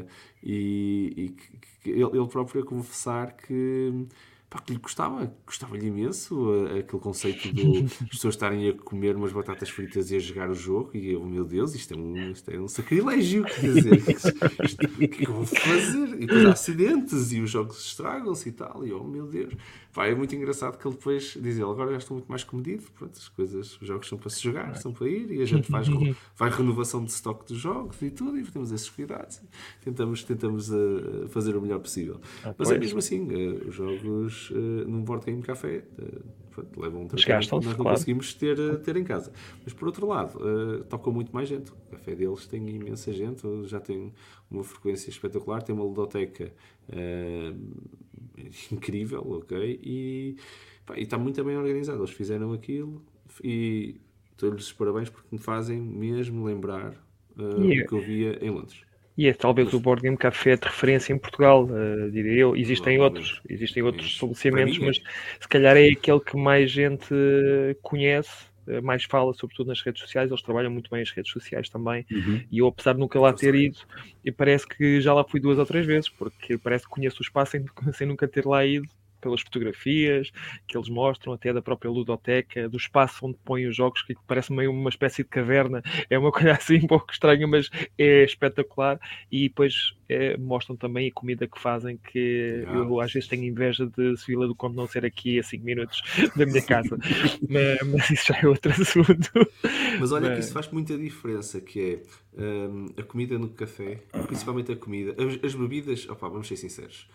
e e que, que ele, ele próprio a confessar que... Pá, que lhe gostava, gostava-lhe imenso uh, aquele conceito de as pessoas estarem a comer umas batatas fritas e a jogar o jogo e eu, oh, meu Deus, isto é um, isto é um sacrilégio, quer dizer, o que é que eu vou fazer? E depois há acidentes e os jogos estragam-se e tal, e oh meu Deus. Pá, é muito engraçado que ele depois diz, ele, agora já estou muito mais comedido, pronto, as coisas, os jogos são para se jogar, são para ir, e a gente faz, faz renovação de estoque dos jogos e tudo, e temos esses cuidados, tentamos, tentamos uh, fazer o melhor possível. Ah, mas é mesmo assim, uh, os jogos uh, num board game café uh, pronto, levam um tratamento que nós não claro. conseguimos ter, uh, ter em casa. Mas por outro lado, uh, tocam muito mais gente. O café deles tem imensa gente, já tem uma frequência espetacular, tem uma ludoteca uh, incrível, ok? E, pá, e está muito bem organizado. Eles fizeram aquilo e dou-lhes os parabéns porque me fazem mesmo lembrar uh, yeah. o que eu via em Londres. E é talvez Mas, o Board Game Café de referência em Portugal, uh, diria eu. Existem outros, existem outros é estabelecimentos, mas se calhar é aquele que mais gente conhece, mais fala, sobretudo nas redes sociais. Eles trabalham muito bem as redes sociais também. Uhum. E eu, apesar de nunca lá ter ido, e parece que já lá fui duas ou três vezes, porque parece que conheço o espaço sem, sem nunca ter lá ido, pelas fotografias que eles mostram, até da própria ludoteca, do espaço onde põem os jogos, que parece meio uma espécie de caverna. É uma coisa assim um pouco estranha, mas é espetacular. E depois é, mostram também a comida que fazem, que yeah. eu às vezes tenho inveja de Vila do Conde não ser aqui a cinco minutos da minha casa. mas, mas isso já é outro assunto. Mas olha mas... que isso faz muita diferença, que é um, a comida no café, principalmente a comida, as, as bebidas, opa, vamos ser sinceros,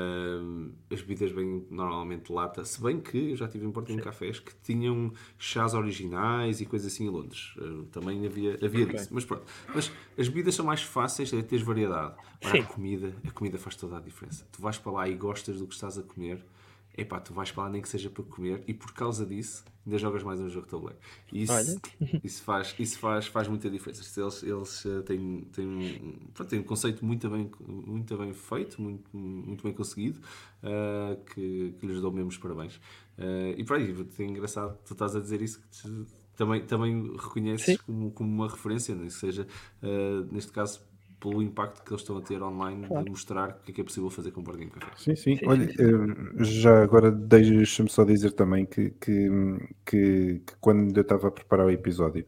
um, as bebidas bem normalmente lata, se bem que eu já tive em Porto em cafés que tinham chás originais e coisas assim em Londres, uh, também havia, havia okay. disso, mas pronto, mas as bebidas são mais fáceis de ter variedade. Agora, a comida, a comida faz toda a diferença. Tu vais para lá e gostas do que estás a comer, epá, tu vais para lá nem que seja para comer e por causa disso ainda jogas mais um jogo de tabuleiro. E isso, isso, faz, isso faz, faz muita diferença. Eles, eles uh, têm, têm, um, pronto, têm um conceito muito bem, muito bem feito, muito, muito bem conseguido, uh, que, que lhes dou mesmo os parabéns. Uh, e para aí, é engraçado, tu estás a dizer isso, que te, também, também reconheces como, como uma referência, nem que seja, uh, neste caso, pelo impacto que eles estão a ter online, claro. De mostrar o que é que é possível fazer com o Board Game Café. Sim, sim. sim Olha, sim, sim. já agora deixa-me só dizer também que, que, que, que quando eu estava a preparar o episódio,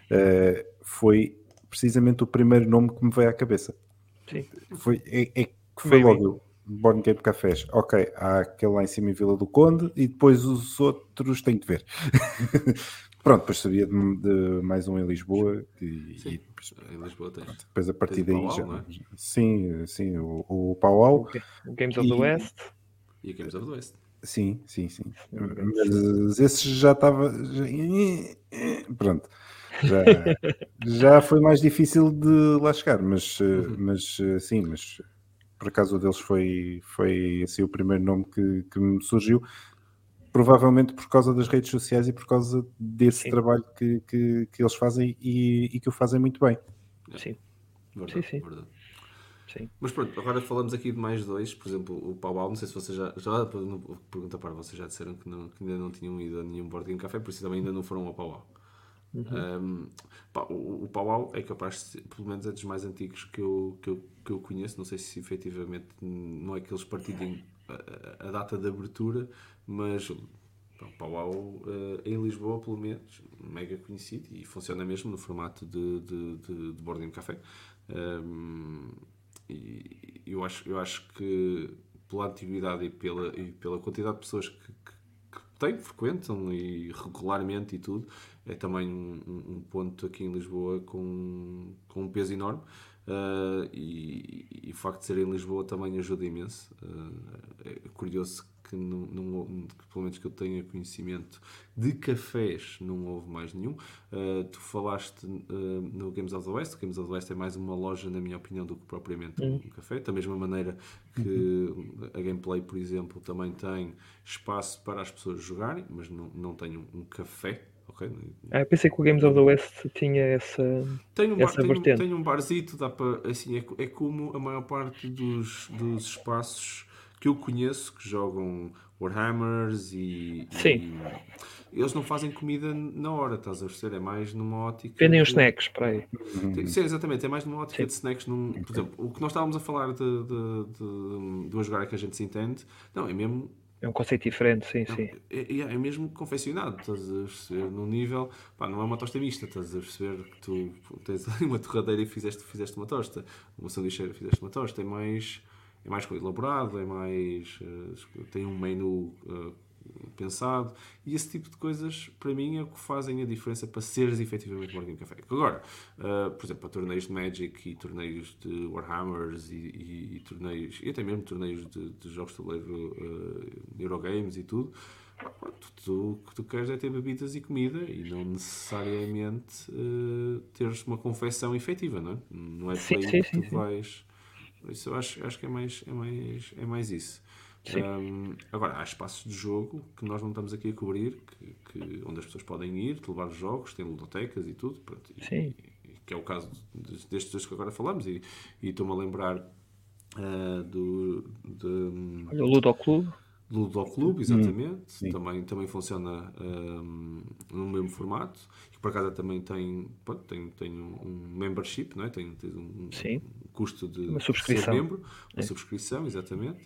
uh, foi precisamente o primeiro nome que me veio à cabeça. Sim. Foi, é, é que foi logo o Board Game Cafés. Ok, há aquele lá em cima em Vila do Conde e depois os outros têm que ver. Pronto, depois sabia de, de mais um em Lisboa e, sim, e depois, em Lisboa tens. Pronto, depois a partir daí Pauau, já, não é? sim, sim, o, o Pauau, o Games of e, the West e o Games of the West. Sim, sim, sim. Mas esse já estava pronto. Já, já foi mais difícil de lá chegar, mas, uhum. mas sim, mas por acaso o deles foi, foi assim, o primeiro nome que, que me surgiu. provavelmente por causa das redes sociais e por causa desse Sim. trabalho que, que, que eles fazem e, e que o fazem muito bem. Sim. Verdade, Sim, sim. verdade. Sim. Mas pronto, agora falamos aqui de mais dois, por exemplo, o Powwow, não sei se vocês já, já pergunta para vocês já disseram que, não, que ainda não tinham ido a nenhum board game café, por isso também ainda não foram ao Powwow. Uhum. Um, pá, o, o Powwow é capaz de ser, pelo menos é dos mais antigos que eu, que eu, que eu conheço, não sei se efetivamente não é que eles partilhem a, a data de abertura, mas o Powwow uh, em Lisboa, pelo menos, mega conhecido e funciona mesmo no formato de, de, de, de board game café. Um, e eu acho, eu acho que pela antiguidade e pela, e pela quantidade de pessoas que, que, que têm, frequentam e regularmente e tudo, é também um, um ponto aqui em Lisboa com, com um peso enorme. Uh, e, e o facto de ser em Lisboa também ajuda imenso. Uh, é curioso que, não, não, que, pelo menos que eu tenha conhecimento de cafés, não houve mais nenhum. Uh, tu falaste uh, no Games of the West. O Games of the West é mais uma loja, na minha opinião, do que propriamente um, um café. Da mesma maneira que a Gameplay, por exemplo, também tem espaço para as pessoas jogarem, mas não, não tem um, um café. Okay. Ah, eu pensei que o Games of the West tinha essa, tem um bar, essa tem, vertente. Tem um barzito, dá para, assim, é, é como a maior parte dos, dos espaços que eu conheço que jogam Warhammers e, Sim. e eles não fazem comida na hora, estás a perceber? É mais numa ótica. Vendem os de... snacks para aí. Sim, exatamente, é mais numa ótica Sim. de snacks. Num, por exemplo, o que nós estávamos a falar de, de, de, de jogar é que a gente se entende, não, é mesmo. É um conceito diferente, sim, Não, sim. é, é mesmo confeccionado, estás a perceber, num nível, pá, não é uma tosta mista, estás a perceber que tu tens ali uma torradeira e fizeste, fizeste uma tosta, uma sanduicheira e fizeste uma tosta, é mais, é mais elaborado, é mais, uh, tem um menu uh, pensado, e esse tipo de coisas, para mim, é o que fazem a diferença para seres efetivamente board game café. Agora, uh, por exemplo, para torneios de Magic e torneios de Warhammers e, e, e torneios, e até mesmo torneios de, de jogos de tabuleiro, uh, Eurogames e tudo, tu, o que tu queres é ter bebidas e comida e não necessariamente uh, teres uma confecção efetiva, não é? Não é por aí sim, que sim, tu sim. vais... Isso eu acho, acho que é mais, é mais, é mais isso. Um, agora, há espaços de jogo que nós não estamos aqui a cobrir, que, que, onde as pessoas podem ir, levar os jogos, tem ludotecas e tudo, pronto, e, Sim. E, que é o caso destes dois que agora falamos, e, e estou-me a lembrar uh, do, de, Olha, o Ludo Clube. Ludo Clube, exatamente, Hum, também, também funciona um, no mesmo formato, e por acaso também tem, pronto, tem, tem um, um membership, não é? tem, tem um, Sim. um custo de, Uma de subscrição. ser membro, uma É. subscrição, exatamente.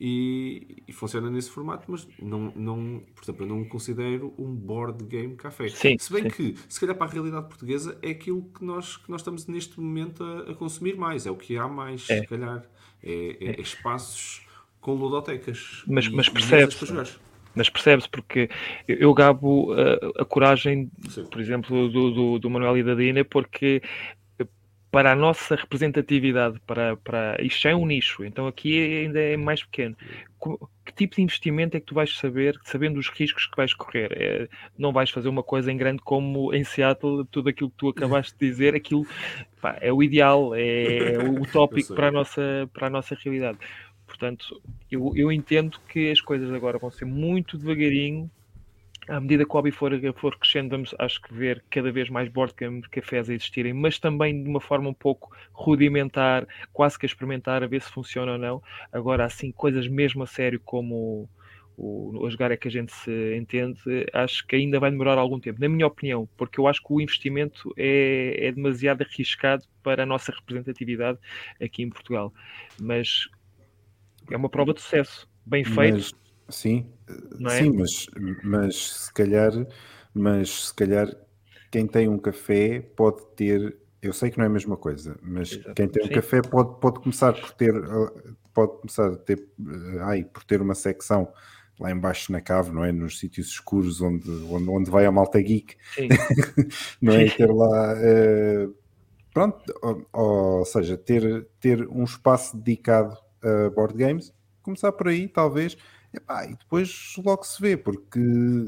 E, e funciona nesse formato, mas não, não, por exemplo, eu não o considero um board game café. Sim, se bem sim. que, se calhar para a realidade portuguesa, é aquilo que nós, que nós estamos neste momento a, a consumir mais, é o que há mais, É. se calhar, é, é, é espaços com ludotecas Mas, e, mas e mesas percebe-se. para jogar. Mas percebe-se porque eu, eu gabo a, a coragem, Sim. por exemplo, do, do, do Manuel e da Dina, porque para a nossa representatividade, para, para isto já é um nicho, então aqui ainda é mais pequeno. Que tipo de investimento é que tu vais saber, sabendo os riscos que vais correr? É, não vais fazer uma coisa em grande como em Seattle, tudo aquilo que tu acabaste de dizer, aquilo pá, é o ideal, é o utópico para a nossa, para a nossa realidade. Portanto, eu, eu entendo que as coisas agora vão ser muito devagarinho. À medida que o hobby for, for crescendo, vamos, acho que ver cada vez mais board game cafés a existirem, mas também de uma forma um pouco rudimentar, quase que a experimentar, a ver se funciona ou não. Agora, assim, coisas mesmo a sério como o, o jogar é que a gente se entende, acho que ainda vai demorar algum tempo, na minha opinião, porque eu acho que o investimento é, é demasiado arriscado para a nossa representatividade aqui em Portugal. Mas é uma prova de sucesso, bem feito. Mas, sim, Não é? sim, mas, mas se calhar, mas se calhar quem tem um café pode ter, eu sei que não é a mesma coisa, mas Exato. quem tem um Sim. café pode, pode começar por ter, pode começar a ter, ai, por ter uma secção lá embaixo na cave, não é? Nos sítios escuros onde, onde, onde vai a malta geek, Sim. não é? E ter lá, uh, pronto, ou, ou seja, ter, ter um espaço dedicado a board games, começar por aí, talvez. Epá, e depois logo se vê, porque,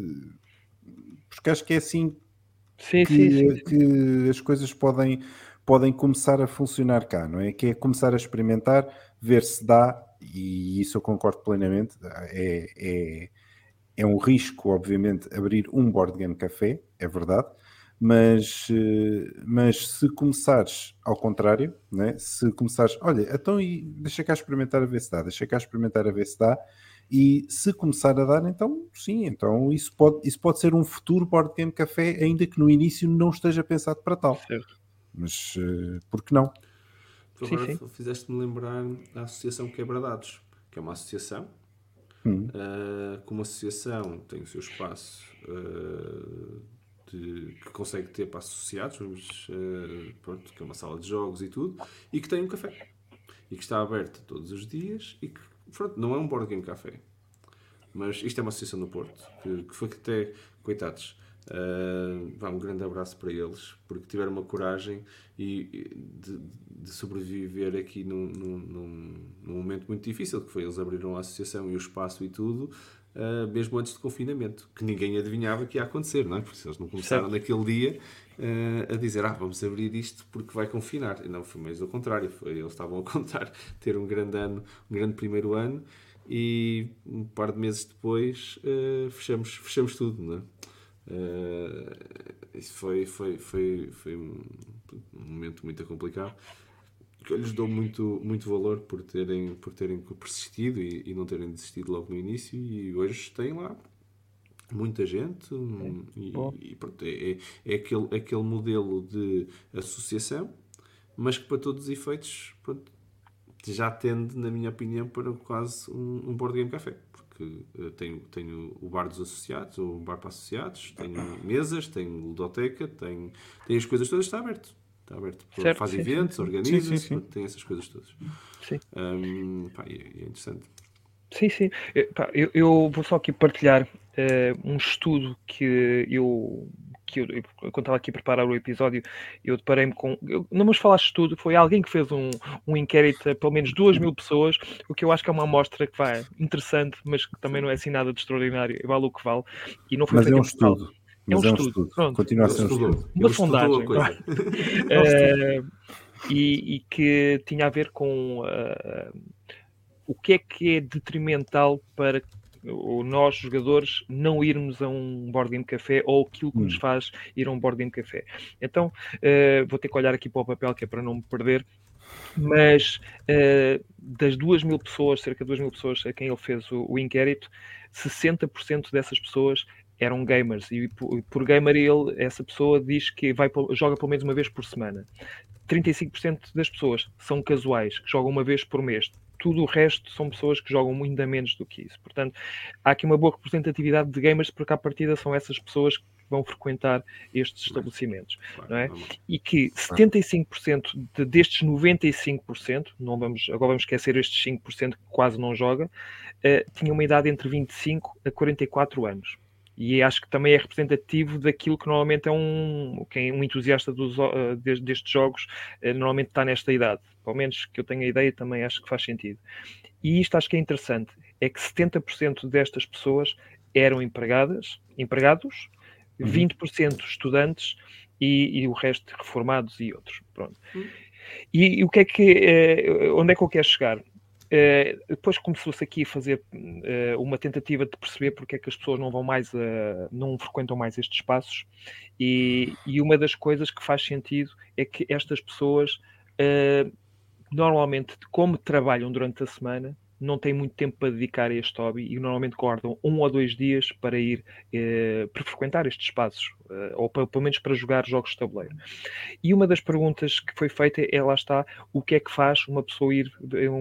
porque acho que é assim Sim, que, sim, sim, sim. que as coisas podem, podem começar a funcionar cá, não é? Que é começar a experimentar, ver se dá, e isso eu concordo plenamente, é, é, é um risco, obviamente, abrir um board game café, é verdade, mas, mas se começares ao contrário, né? Se começares, olha, então e deixa cá experimentar a ver se dá, deixa cá experimentar a ver se dá, e se começar a dar, então sim, então isso pode, isso pode ser um futuro board game café, ainda que no início não esteja pensado para tal. Certo. Mas uh, por que não? Tu agora sim, sim. Fizeste-me lembrar da Associação Quebra-Dados, que é uma associação. Hum. Uh, como associação tem o seu espaço uh, de, que consegue ter para associados, mas, uh, pronto, que é uma sala de jogos e tudo, e que tem um café. E que está aberto todos os dias e que, pronto, não é um board game café. Mas isto é uma associação do Porto, que, que foi que até, coitados, Uh, vá, um grande abraço para eles, porque tiveram uma coragem e, de, de sobreviver aqui num, num, num momento muito difícil, que foi eles abriram a associação e o espaço e tudo, uh, mesmo antes do confinamento, que ninguém adivinhava que ia acontecer, não é? Porque eles não começaram certo. Naquele dia uh, a dizer, ah, vamos abrir isto porque vai confinar. E não, foi mais ao contrário, foi, eles estavam a contar ter um grande ano, um grande primeiro ano, e um par de meses depois uh, fechamos, fechamos tudo, não é? Uh, isso foi, foi, foi, foi um, um momento muito complicado, que eu lhes dou muito, muito valor por terem, por terem persistido e, e não terem desistido logo no início, e hoje tem lá muita gente um, e, e pronto, é, é, aquele, aquele modelo de associação, mas que para todos os efeitos, pronto, já tende, na minha opinião, para quase um, um board game café. Uh, tenho, tenho o bar dos associados, ou o bar para associados, tenho mesas, tenho ludoteca, tenho, tenho as coisas todas, está aberto. Está aberto. Certo, faz sim, eventos, sim, organiza-se, tem essas coisas todas. Sim. Um, pá, é, é interessante. Sim, sim. Eu, pá, eu, eu vou só aqui partilhar uh, um estudo que eu... que eu, eu, quando estava aqui a preparar o episódio, eu deparei-me com... Eu, não vamos falar de estudo, foi alguém que fez um, um inquérito a pelo menos duas mil pessoas, o que eu acho que é uma amostra que vai interessante, mas que também não é assim nada de extraordinário, vale o que vale. E não foi mas feito é um estudo. É um, é um estudo. estudo. Pronto. Continua a ser um estudo. Uma sondagem. uh, e, e que tinha a ver com uh, o que é que é detrimental para ou nós, jogadores, não irmos a um board game café, ou aquilo que hum. nos faz ir a um board game café. Então, uh, vou ter que olhar aqui para o papel, que é para não me perder, mas uh, das duas mil pessoas, cerca de duas mil pessoas a quem ele fez o, o inquérito, sessenta por cento dessas pessoas eram gamers, e por, por gamer ele, essa pessoa diz que vai, joga pelo menos uma vez por semana. trinta e cinco por cento das pessoas são casuais, que jogam uma vez por mês. Tudo o resto são pessoas que jogam ainda menos do que isso. Portanto, há aqui uma boa representatividade de gamers, porque à partida são essas pessoas que vão frequentar estes estabelecimentos. Não é? E que setenta e cinco por cento de, destes noventa e cinco por cento, não vamos, agora vamos esquecer estes cinco por cento que quase não joga, uh, tinham uma idade entre vinte e cinco a quarenta e quatro anos. E acho que também é representativo daquilo que normalmente é um, quem, um entusiasta dos, uh, destes jogos, uh, normalmente está nesta idade. Pelo menos que eu tenha ideia, também acho que faz sentido. E isto acho que é interessante, é que setenta por cento destas pessoas eram empregadas, empregados, uhum. vinte por cento estudantes e, e o resto reformados e outros. Pronto. Uhum. E, e o que é que, uh, onde é que eu quero chegar? Uh, depois começou-se aqui a fazer uh, uma tentativa de perceber porque é que as pessoas não vão mais, uh, não frequentam mais estes espaços, e, e uma das coisas que faz sentido é que estas pessoas uh, normalmente, como trabalham durante a semana, não têm muito tempo para dedicar a este hobby e normalmente guardam um ou dois dias para ir eh, para frequentar estes espaços, eh, ou para, pelo menos para jogar jogos de tabuleiro. E uma das perguntas que foi feita é, lá está, o que é que faz uma pessoa ir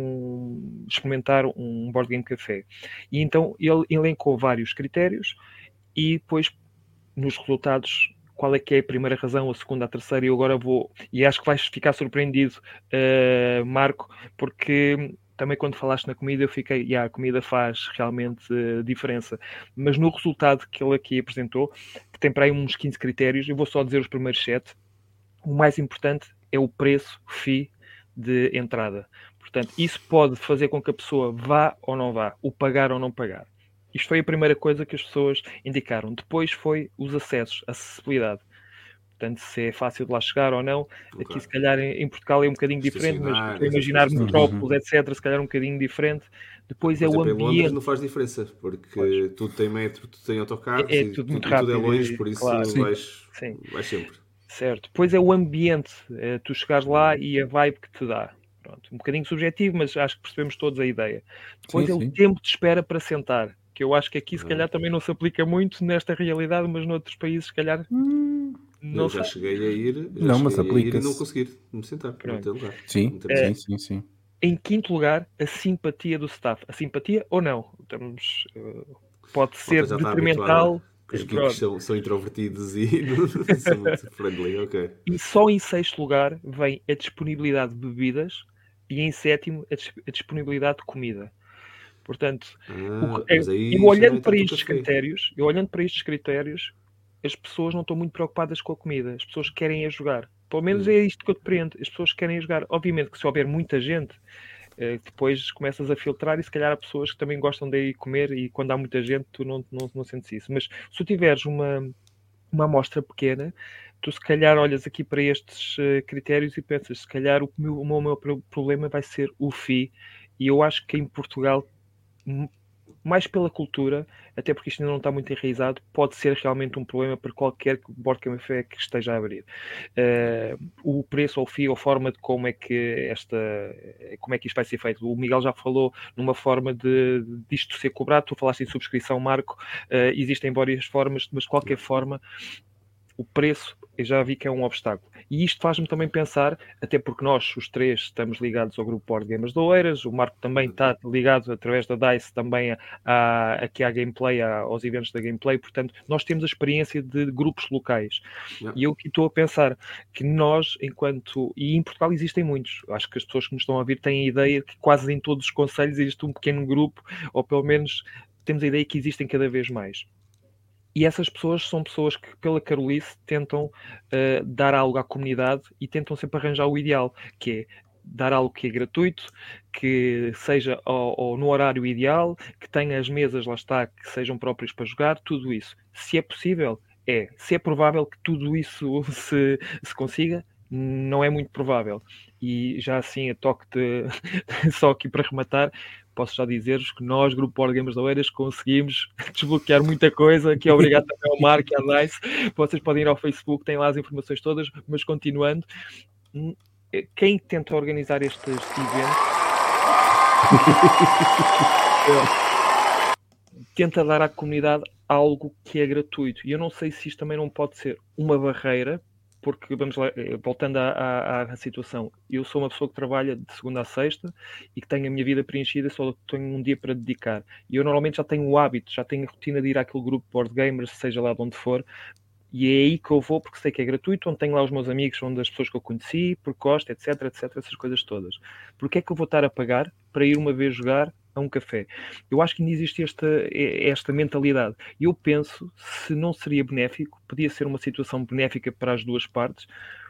um, experimentar um board game café? E então ele elencou vários critérios e depois nos resultados qual é que é a primeira razão, a segunda, a terceira, e eu agora vou, e acho que vais ficar surpreendido, uh, Marco, porque também quando falaste na comida eu fiquei, yeah, a comida faz realmente uh, diferença, mas no resultado que ele aqui apresentou, que tem para aí uns quinze critérios, eu vou só dizer os primeiros sete, o mais importante é o preço, fee, de entrada. Portanto, isso pode fazer com que a pessoa vá ou não vá, o pagar ou não pagar. Isto foi a primeira coisa que as pessoas indicaram. Depois foi os acessos, a acessibilidade. portanto, se é fácil de lá chegar ou não. Ok. Aqui, se calhar, em, em Portugal é um bocadinho diferente, mas Estacionar, estou a essas imaginar coisas todas. metrópoles, etcétera, se calhar um bocadinho diferente. Depois Por é o exemplo, em Londres ambiente, não faz diferença, porque Pois. tudo tem metro, tudo tem autocarros é, é e, tudo tu- muito e tudo é rápido, longe, e, por isso claro, Sim. vais, sim. vais sempre. Certo. Depois é o ambiente, é tu chegares lá e a vibe que te dá. Pronto. Um bocadinho subjetivo, mas acho que percebemos todos a ideia. Depois Sim, é o sim. tempo de espera para sentar, que eu acho que aqui se Ah. calhar também não se aplica muito nesta realidade, mas noutros países se calhar não Eu já sei. cheguei a ir, eu já Não, mas cheguei a ir e não aplica-se. conseguir me sentar, não Pronto. ter lugar. Sim, Não ter É, sim, sim, sim. Em quinto lugar, a simpatia do staff. A simpatia ou não? Estamos, eh, pode A ser malta já está habituada, detrimental. que os eh, geeks pronto. são, são introvertidos e não são muito friendly, ok. E só em sexto lugar vem a disponibilidade de bebidas e em sétimo a, dis- a disponibilidade de comida. Portanto, o Ah, que- é- mas aí eu já não olhando é para tanto o estes café. critérios, eu olhando para estes critérios, as pessoas não estão muito preocupadas com a comida. As pessoas querem é jogar. Pelo menos Hum. é isto que eu depreendo. As pessoas querem jogar. Obviamente que se houver muita gente, eh, depois começas a filtrar e se calhar há pessoas que também gostam de ir comer e quando há muita gente tu não, não, não sentes isso. Mas se tu tiveres uma, uma amostra pequena, tu se calhar olhas aqui para estes eh, critérios e pensas, se calhar o meu, o meu, o meu pro- problema vai ser o F I I. E eu acho que em Portugal, m- mais pela cultura, até porque isto ainda não está muito enraizado, pode ser realmente um problema para qualquer board café que esteja a abrir. Eh, o preço ou o F I I ou a forma de como é que esta como é que isto vai ser feito. O Miguel já falou numa forma de disto ser cobrado, tu falaste em subscrição, Marco, eh, existem várias formas, mas de qualquer forma o preço eu já vi que é um obstáculo. E isto faz-me também pensar, até porque nós, os três, estamos ligados ao grupo Board Gamers de Oeiras, o Marco também está ligado através da DICE também a, a, aqui à gameplay, a, aos eventos da gameplay, portanto, nós temos a experiência de grupos locais. Yeah. E eu aqui estou a pensar que nós, enquanto... E em Portugal existem muitos. Acho que as pessoas que nos estão a ouvir têm a ideia que quase em todos os concelhos existe um pequeno grupo, ou pelo menos temos a ideia que existem cada vez mais. E essas pessoas são pessoas que, pela carolice, tentam uh, dar algo à comunidade e tentam sempre arranjar o ideal, que é dar algo que é gratuito, que seja ao, ao, no horário ideal, que tenha as mesas, lá está, que sejam próprias para jogar, tudo isso. Se é possível, é. Se é provável que tudo isso se, se consiga, não é muito provável. E já assim, a toque de... só aqui para rematar, posso já dizer-vos que nós, Grupo Board Gamers de Oeiras, conseguimos desbloquear muita coisa, que é obrigado também ao Marco e à DICE. Vocês podem ir ao Facebook, têm lá as informações todas, mas continuando, quem tenta organizar estes eventos tenta dar à comunidade algo que é gratuito. E eu não sei se isto também não pode ser uma barreira, porque, vamos lá, voltando à, à, à situação, eu sou uma pessoa que trabalha de segunda a sexta e que tenho a minha vida preenchida, só tenho um dia para dedicar. E eu normalmente já tenho o hábito, já tenho a rotina de ir àquele grupo Board Gamers, seja lá de onde for, e é aí que eu vou, porque sei que é gratuito, onde tenho lá os meus amigos, onde as pessoas que eu conheci, porque gosto, etc, etc, essas coisas todas. Porque é que eu vou estar a pagar para ir uma vez jogar a um café? Eu acho que ainda existe esta, esta mentalidade. E eu penso, se não seria benéfico, podia ser uma situação benéfica para as duas partes,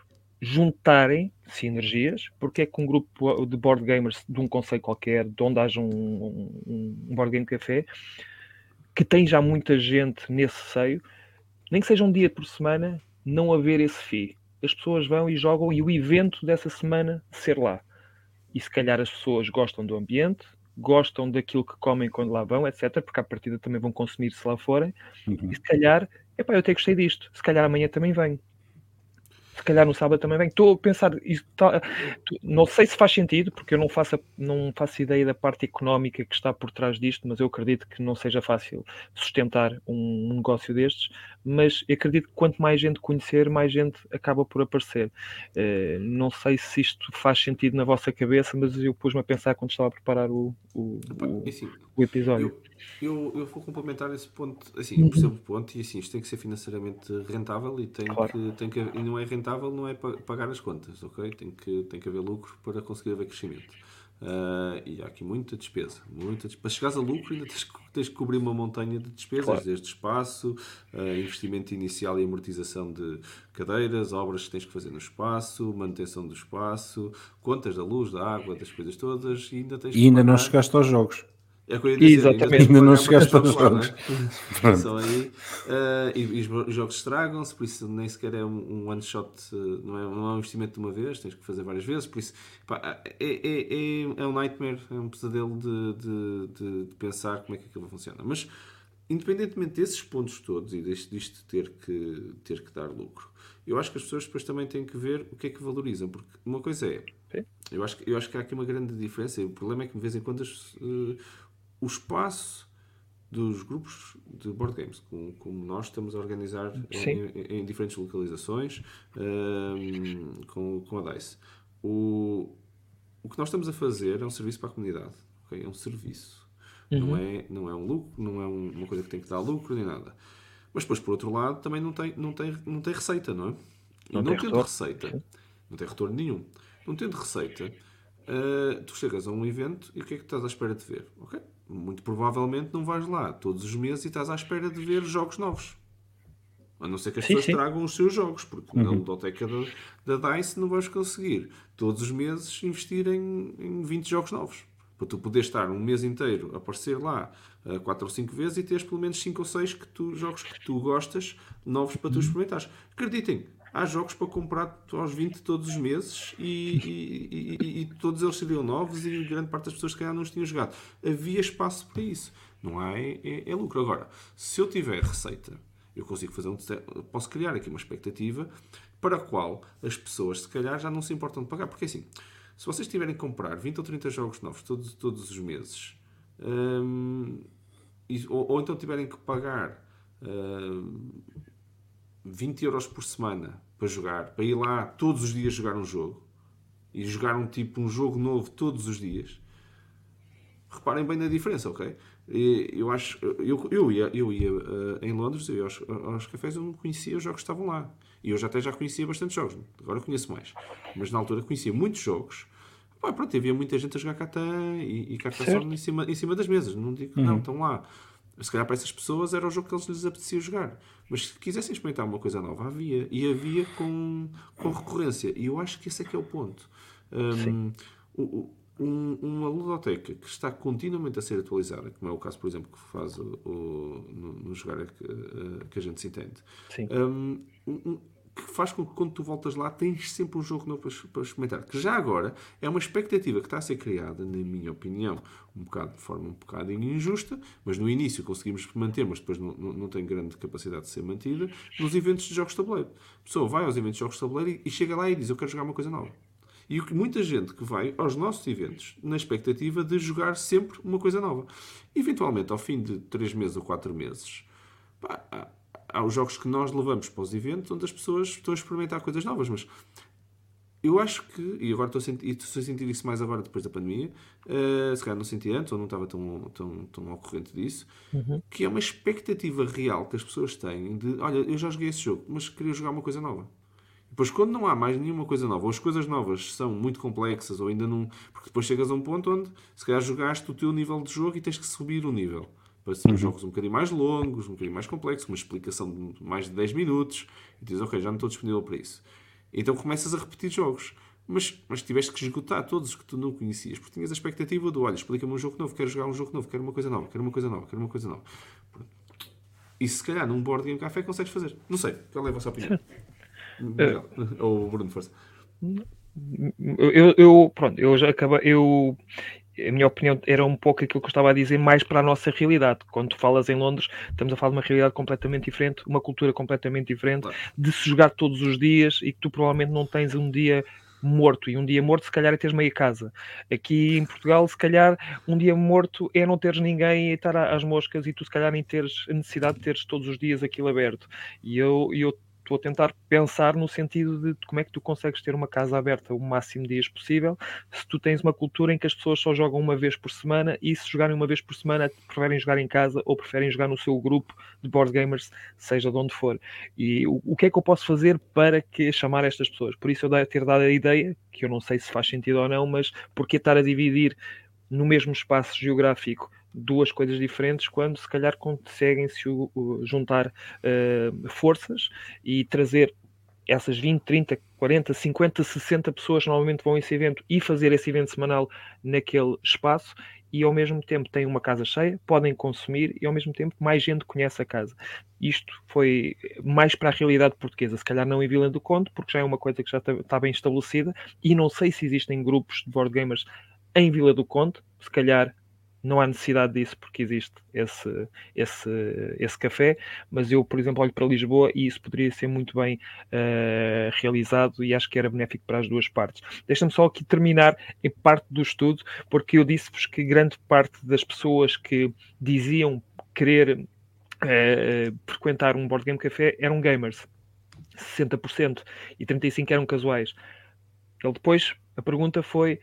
juntarem sinergias, porque é que um grupo de board gamers de um conceito qualquer, de onde haja um, um, um board game café, que tem já muita gente nesse seio, nem que seja um dia por semana, não haver esse F I I. As pessoas vão e jogam e o evento dessa semana ser lá. E se calhar as pessoas gostam do ambiente, gostam daquilo que comem quando lá vão, etcétera, porque à partida também vão consumir se lá forem. Uhum. E se calhar, epá, eu até gostei disto, se calhar amanhã também venho. Se calhar no sábado também venho. Estou a pensar, isto tá, não sei se faz sentido, porque eu não faço, não faço ideia da parte económica que está por trás disto, mas eu acredito que não seja fácil sustentar um negócio destes, mas eu acredito que quanto mais gente conhecer, mais gente acaba por aparecer. Uh, não sei se isto faz sentido na vossa cabeça, mas eu pus-me a pensar quando estava a preparar o, o, o, assim, o episódio. Eu, eu, eu vou complementar esse ponto, assim, eu percebo o ponto e assim, isto tem que ser financeiramente rentável e tem claro. que, tem que, e não é rentável, não é pagar as contas, ok? Tem que, tem que haver lucro para conseguir haver crescimento. Uh, e há aqui muita despesa, muita despesa. Para chegares a lucro ainda tens, tens que cobrir uma montanha de despesas, claro. Desde espaço, uh, investimento inicial e amortização de cadeiras, obras que tens que fazer no espaço, manutenção do espaço, contas da luz, da água, das coisas todas e ainda tens E ainda pagar... não chegaste aos jogos. É o que eu ia dizer. Exatamente. Ainda não Pagar chegaste para aos lá, jogos. é? Pronto. Só aí. Uh, e, e os jogos estragam-se, por isso nem sequer é um, um one shot, uh, não, é, não é um investimento de uma vez, tens que fazer várias vezes. Por isso, pá, é, é, é, é um nightmare, é um pesadelo de, de, de, de pensar como é que aquilo funciona. Mas, independentemente desses pontos todos e disto, disto ter, que, ter que dar lucro, eu acho que as pessoas depois também têm que ver o que é que valorizam. Porque uma coisa é. Sim. Eu acho, eu acho que há aqui uma grande diferença. E o problema é que, de vez em quando, as, uh, o espaço dos grupos de board games, como, como nós estamos a organizar em, em, em diferentes localizações, um, com, com a DICE, o, o que nós estamos a fazer é um serviço para a comunidade. Okay? É um serviço. Uhum. Não, é, não é um lucro, não é um, uma coisa que tem que dar lucro nem nada. Mas depois, por outro lado, também não tem, não tem, não tem receita, não é? E não, não tendo retorno. receita, Sim. não tem retorno nenhum. Não tendo receita, uh, tu chegas a um evento e o que é que estás à espera de ver? Ok? Muito provavelmente não vais lá todos os meses e estás à espera de ver jogos novos. A não ser que as sim, pessoas sim. tragam os seus jogos, porque uhum. na ludoteca da, da DICE não vais conseguir todos os meses investir em, em vinte jogos novos. Para tu poderes estar um mês inteiro a aparecer lá uh, quatro ou cinco vezes e teres pelo menos cinco ou seis que tu, jogos que tu gostas, novos para tu experimentares. Acreditem, há jogos para comprar aos vinte todos os meses e, e, e, e, e todos eles seriam novos e grande parte das pessoas que calhar não os tinham jogado. Havia espaço para isso. Não há é, é, é lucro. Agora, se eu tiver receita, eu consigo fazer um... Posso criar aqui uma expectativa para a qual as pessoas, se calhar, já não se importam de pagar. Porque assim, se vocês tiverem que comprar vinte ou trinta jogos novos todos, todos os meses, hum, e, ou, ou então tiverem que pagar hum, vinte euros por semana para jogar, para ir lá todos os dias jogar um jogo, e jogar um tipo, um jogo novo todos os dias, reparem bem na diferença, ok? Eu acho, eu, eu ia, eu ia uh, em Londres, eu ia aos, aos cafés, eu não conhecia os jogos que estavam lá. E eu já até já conhecia bastante jogos, agora conheço mais. Mas na altura conhecia muitos jogos. Pá, pronto, havia muita gente a jogar Catan e, e Carcassonne em cima, em cima das mesas. Não digo que uhum. não, estão lá. Se calhar para essas pessoas era o jogo que eles lhes apetecia jogar. Mas se quisessem experimentar uma coisa nova, havia. E havia com, com recorrência. E eu acho que esse é que é o ponto. Um, o, um, uma ludoteca que está continuamente a ser atualizada, como é o caso, por exemplo, que faz o, o, no, no jogar que, que a gente se entende. Um, um, que faz com que quando tu voltas lá tens sempre um jogo novo para, para experimentar. Que já agora é uma expectativa que está a ser criada, na minha opinião, um bocado, de forma um bocado injusta, mas no início conseguimos manter, mas depois não, não, não tem grande capacidade de ser mantida, nos eventos de jogos de tabuleiro. A pessoa vai aos eventos de jogos de tabuleiro e, e chega lá e diz, eu quero jogar uma coisa nova. E muita gente que vai aos nossos eventos na expectativa de jogar sempre uma coisa nova. Eventualmente, ao fim de três meses ou quatro meses, pá, há, há os jogos que nós levamos para os eventos onde as pessoas estão a experimentar coisas novas, mas eu acho que, e agora estou a sentir, estou a sentir isso mais agora depois da pandemia, uh, se calhar não senti antes ou não estava tão, tão, tão ao corrente disso, uhum. que é uma expectativa real que as pessoas têm de, olha, eu já joguei esse jogo, mas queria jogar uma coisa nova. Depois, quando não há mais nenhuma coisa nova, ou as coisas novas são muito complexas, ou ainda não... Porque depois chegas a um ponto onde, se calhar, jogaste o teu nível de jogo e tens que subir o nível. Para ser uhum. jogos um bocadinho mais longos, um bocadinho mais complexos, uma explicação de mais de dez minutos, e dizes, ok, já não estou disponível para isso. Então começas a repetir jogos. Mas, mas tiveste que esgotar todos os que tu não conhecias, porque tinhas a expectativa do, olha, explica-me um jogo novo, quero jogar um jogo novo, quero uma coisa nova, quero uma coisa nova, quero uma coisa nova. E se calhar num board game café consegues fazer. Não sei, qual é a vossa opinião? Uh, ou Bruno, força. Eu, eu, pronto, eu já acabei, eu, a minha opinião era um pouco aquilo que eu estava a dizer, mais para a nossa realidade. Quando tu falas em Londres, estamos a falar de uma realidade completamente diferente, uma cultura completamente diferente, claro. De se jogar todos os dias e que tu provavelmente não tens um dia morto, e um dia morto se calhar é teres meia casa. Aqui em Portugal, se calhar um dia morto é não teres ninguém e estar às moscas e tu se calhar nem teres a necessidade de teres todos os dias aquilo aberto. E eu, eu estou a tentar pensar no sentido de como é que tu consegues ter uma casa aberta o máximo de dias possível se tu tens uma cultura em que as pessoas só jogam uma vez por semana e se jogarem uma vez por semana preferem jogar em casa ou preferem jogar no seu grupo de board gamers, seja de onde for. E o, o que é que eu posso fazer para que chamar estas pessoas? Por isso eu ter dado a ideia, que eu não sei se faz sentido ou não, mas porque estar a dividir no mesmo espaço geográfico duas coisas diferentes quando se calhar conseguem-se juntar uh, forças e trazer essas vinte, trinta, quarenta, cinquenta, sessenta pessoas normalmente vão a esse evento e fazer esse evento semanal naquele espaço, e ao mesmo tempo têm uma casa cheia, podem consumir e ao mesmo tempo mais gente conhece a casa. Isto foi mais para a realidade portuguesa, se calhar não em Vila do Conde, porque já é uma coisa que já está bem estabelecida, e não sei se existem grupos de board gamers em Vila do Conde, se calhar não há necessidade disso porque existe esse, esse, esse café, mas eu, por exemplo, olho para Lisboa e isso poderia ser muito bem uh, realizado, e acho que era benéfico para as duas partes. Deixa-me só aqui terminar em parte do estudo, porque eu disse-vos que grande parte das pessoas que diziam querer uh, frequentar um board game café eram gamers, sessenta por cento, e trinta e cinco por cento eram casuais. Ele depois, a pergunta foi: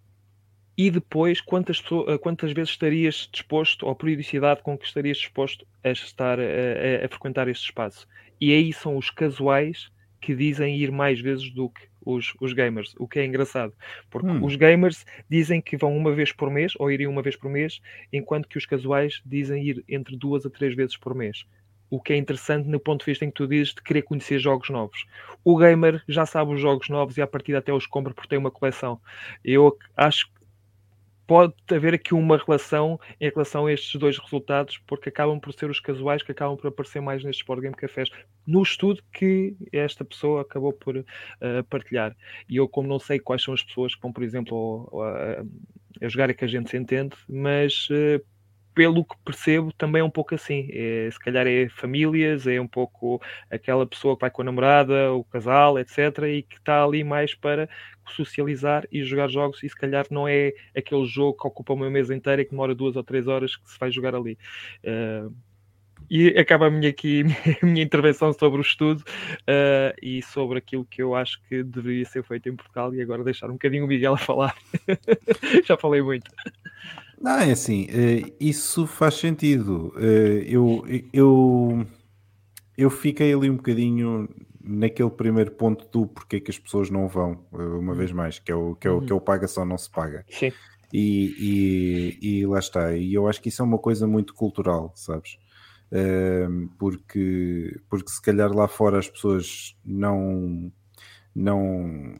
e depois, quantas, pessoas, quantas vezes estarias disposto, ou a periodicidade com que estarias disposto a estar a, a, a frequentar este espaço? E aí são os casuais que dizem ir mais vezes do que os, os gamers, o que é engraçado, porque hum. os gamers dizem que vão uma vez por mês, ou iriam uma vez por mês, enquanto que os casuais dizem ir entre duas a três vezes por mês. O que é interessante no ponto de vista em que tu dizes de querer conhecer jogos novos. O gamer já sabe os jogos novos e à partida até os compra porque tem uma coleção. Eu acho que pode haver aqui uma relação em relação a estes dois resultados, porque acabam por ser os casuais que acabam por aparecer mais nestes board game cafés, no estudo que esta pessoa acabou por uh, partilhar. E eu, como não sei quais são as pessoas que vão, por exemplo, a, a jogar, é que a gente se entende, mas uh, pelo que percebo, também é um pouco assim. É, se calhar é famílias, é um pouco aquela pessoa que vai com a namorada, o casal, etcétera, e que está ali mais para socializar e jogar jogos, e se calhar não é aquele jogo que ocupa uma mesa inteira e que demora duas ou três horas que se vai jogar ali. Uh, e acaba a minha, aqui, a minha intervenção sobre o estudo uh, e sobre aquilo que eu acho que deveria ser feito em Portugal, e agora deixar um bocadinho o Miguel a falar. Já falei muito. Não, é assim, isso faz sentido. Eu, eu, eu fiquei ali um bocadinho naquele primeiro ponto do porquê que as pessoas não vão, uma vez mais, que é o que é o, que é o paga-se ou não se paga. Sim. E, e, e lá está. E eu acho que isso é uma coisa muito cultural, sabes? Porque, porque se calhar lá fora as pessoas não, não,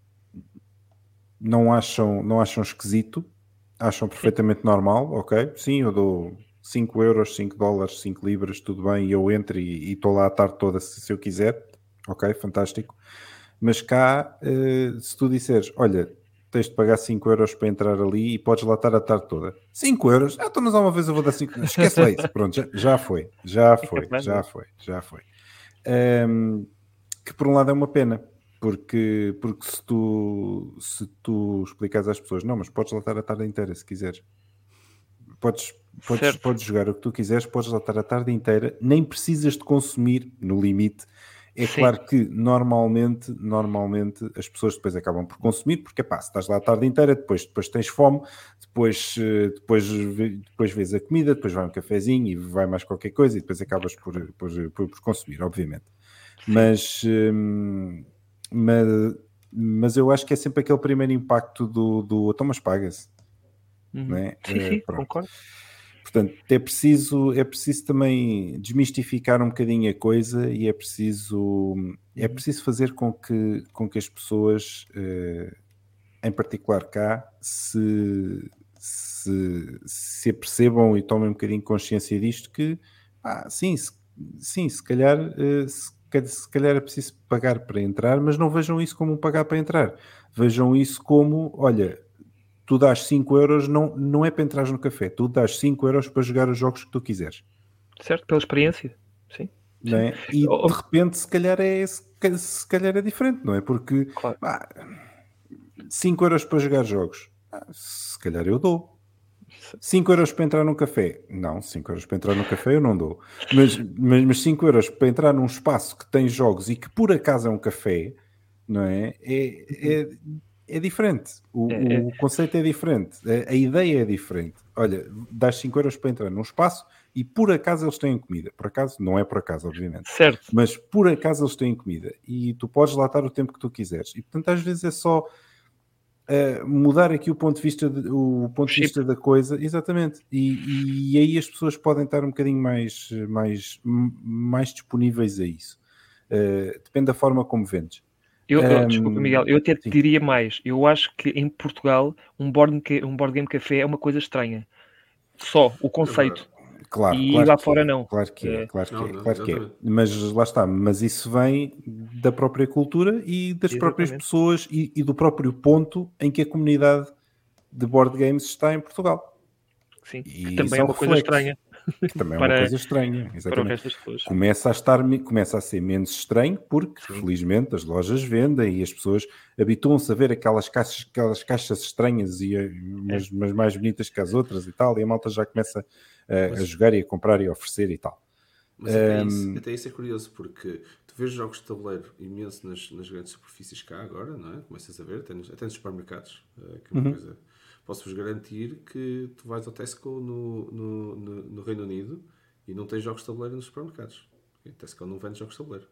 não, acham, não acham esquisito. Acham perfeitamente normal, ok? Sim, eu dou cinco euros, cinco dólares, cinco libras, tudo bem, e eu entro e estou lá a tarde toda se, se eu quiser, ok? Fantástico. Mas cá, uh, se tu disseres, olha, tens de pagar cinco euros para entrar ali e podes lá estar a tarde toda. cinco euros? Ah, então mas uma vez eu vou dar cinco. Esquece lá isso. Pronto, já, já foi, já foi, já foi, já foi. Um, que por um lado é uma pena. Porque, porque se, tu, se tu explicares às pessoas, não, mas podes lá estar a tarde inteira se quiseres. Podes, podes, podes jogar o que tu quiseres, podes lá estar a tarde inteira, nem precisas de consumir no limite. É Sim. claro que normalmente, normalmente as pessoas depois acabam por consumir, porque pá, se estás lá a tarde inteira, depois, depois tens fome, depois, depois, depois vês a comida, depois vai um cafezinho e vai mais qualquer coisa e depois acabas por, por, por, por consumir, obviamente. Sim. Mas... Hum, Mas, mas eu acho que é sempre aquele primeiro impacto do, do então, mas paga-se. Uhum. Não é? Sim, sim, uh, concordo. Portanto, é preciso, é preciso também desmistificar um bocadinho a coisa, e é preciso, uhum. é preciso fazer com que, com que as pessoas, uh, em particular cá, se, se, se apercebam e tomem um bocadinho consciência disto, que ah, sim, se, sim, se calhar uh, se se calhar é preciso pagar para entrar, mas não vejam isso como um pagar para entrar. Vejam isso como, olha, tu dás cinco euros, não, não é para entrar no café, tu dás cinco euros para jogar os jogos que tu quiseres. Certo, pela experiência, sim. Não é? E de repente, se calhar é, se calhar é diferente, não é? Porque claro. ah, cinco euros para jogar jogos, ah, se calhar eu dou. cinco euros para entrar num café? Não, cinco euros para entrar num café eu não dou. Mas, mas, mas cinco euros para entrar num espaço que tem jogos e que por acaso é um café, não é? É, é, é diferente. O, é, é. o conceito é diferente. A, a ideia é diferente. Olha, dás cinco euros para entrar num espaço e por acaso eles têm comida. Por acaso, não é por acaso, obviamente. Certo. Mas por acaso eles têm comida. E tu podes lá estar o tempo que tu quiseres. E portanto, às vezes é só... Uh, mudar aqui o ponto de vista, de, o ponto de vista da coisa, exatamente, e, e aí as pessoas podem estar um bocadinho mais, mais, mais disponíveis a isso. Uh, depende da forma como vendes. Eu, eu, Um, desculpa, Miguel, eu até te sim. diria mais. Eu acho que em Portugal um board, um board game café é uma coisa estranha. Só o conceito. Claro, E claro lá que fora é, não. claro que é, É. claro que Não, é, não, claro que é. exatamente. Mas lá está, mas isso vem da própria cultura e das próprias Exatamente. pessoas e, e do próprio ponto em que a comunidade de board games está em Portugal. Sim, E que também isso é é um uma coisa reflexo, estranha que também é para, uma coisa estranha, para o exatamente. resto das pessoas. Começa a estar, começa a ser menos estranho porque, Sim. felizmente, as lojas vendem e as pessoas habituam-se a ver aquelas caixas, aquelas caixas estranhas e eh, umas, umas mais bonitas que as outras e tal, e a malta já começa a, Mas- a jogar e a comprar e a oferecer e tal. Mas até, Um, isso, até isso é curioso, porque tu vês jogos de tabuleiro imenso nas, nas grandes superfícies cá agora, não é? Começas a ver, até nos, até nos supermercados, eh, que é uma Uhum. coisa... Posso-vos garantir que tu vais ao Tesco no, no, no, no Reino Unido e não tens jogos de tabuleiro nos supermercados. O Tesco não vende jogos de tabuleiro.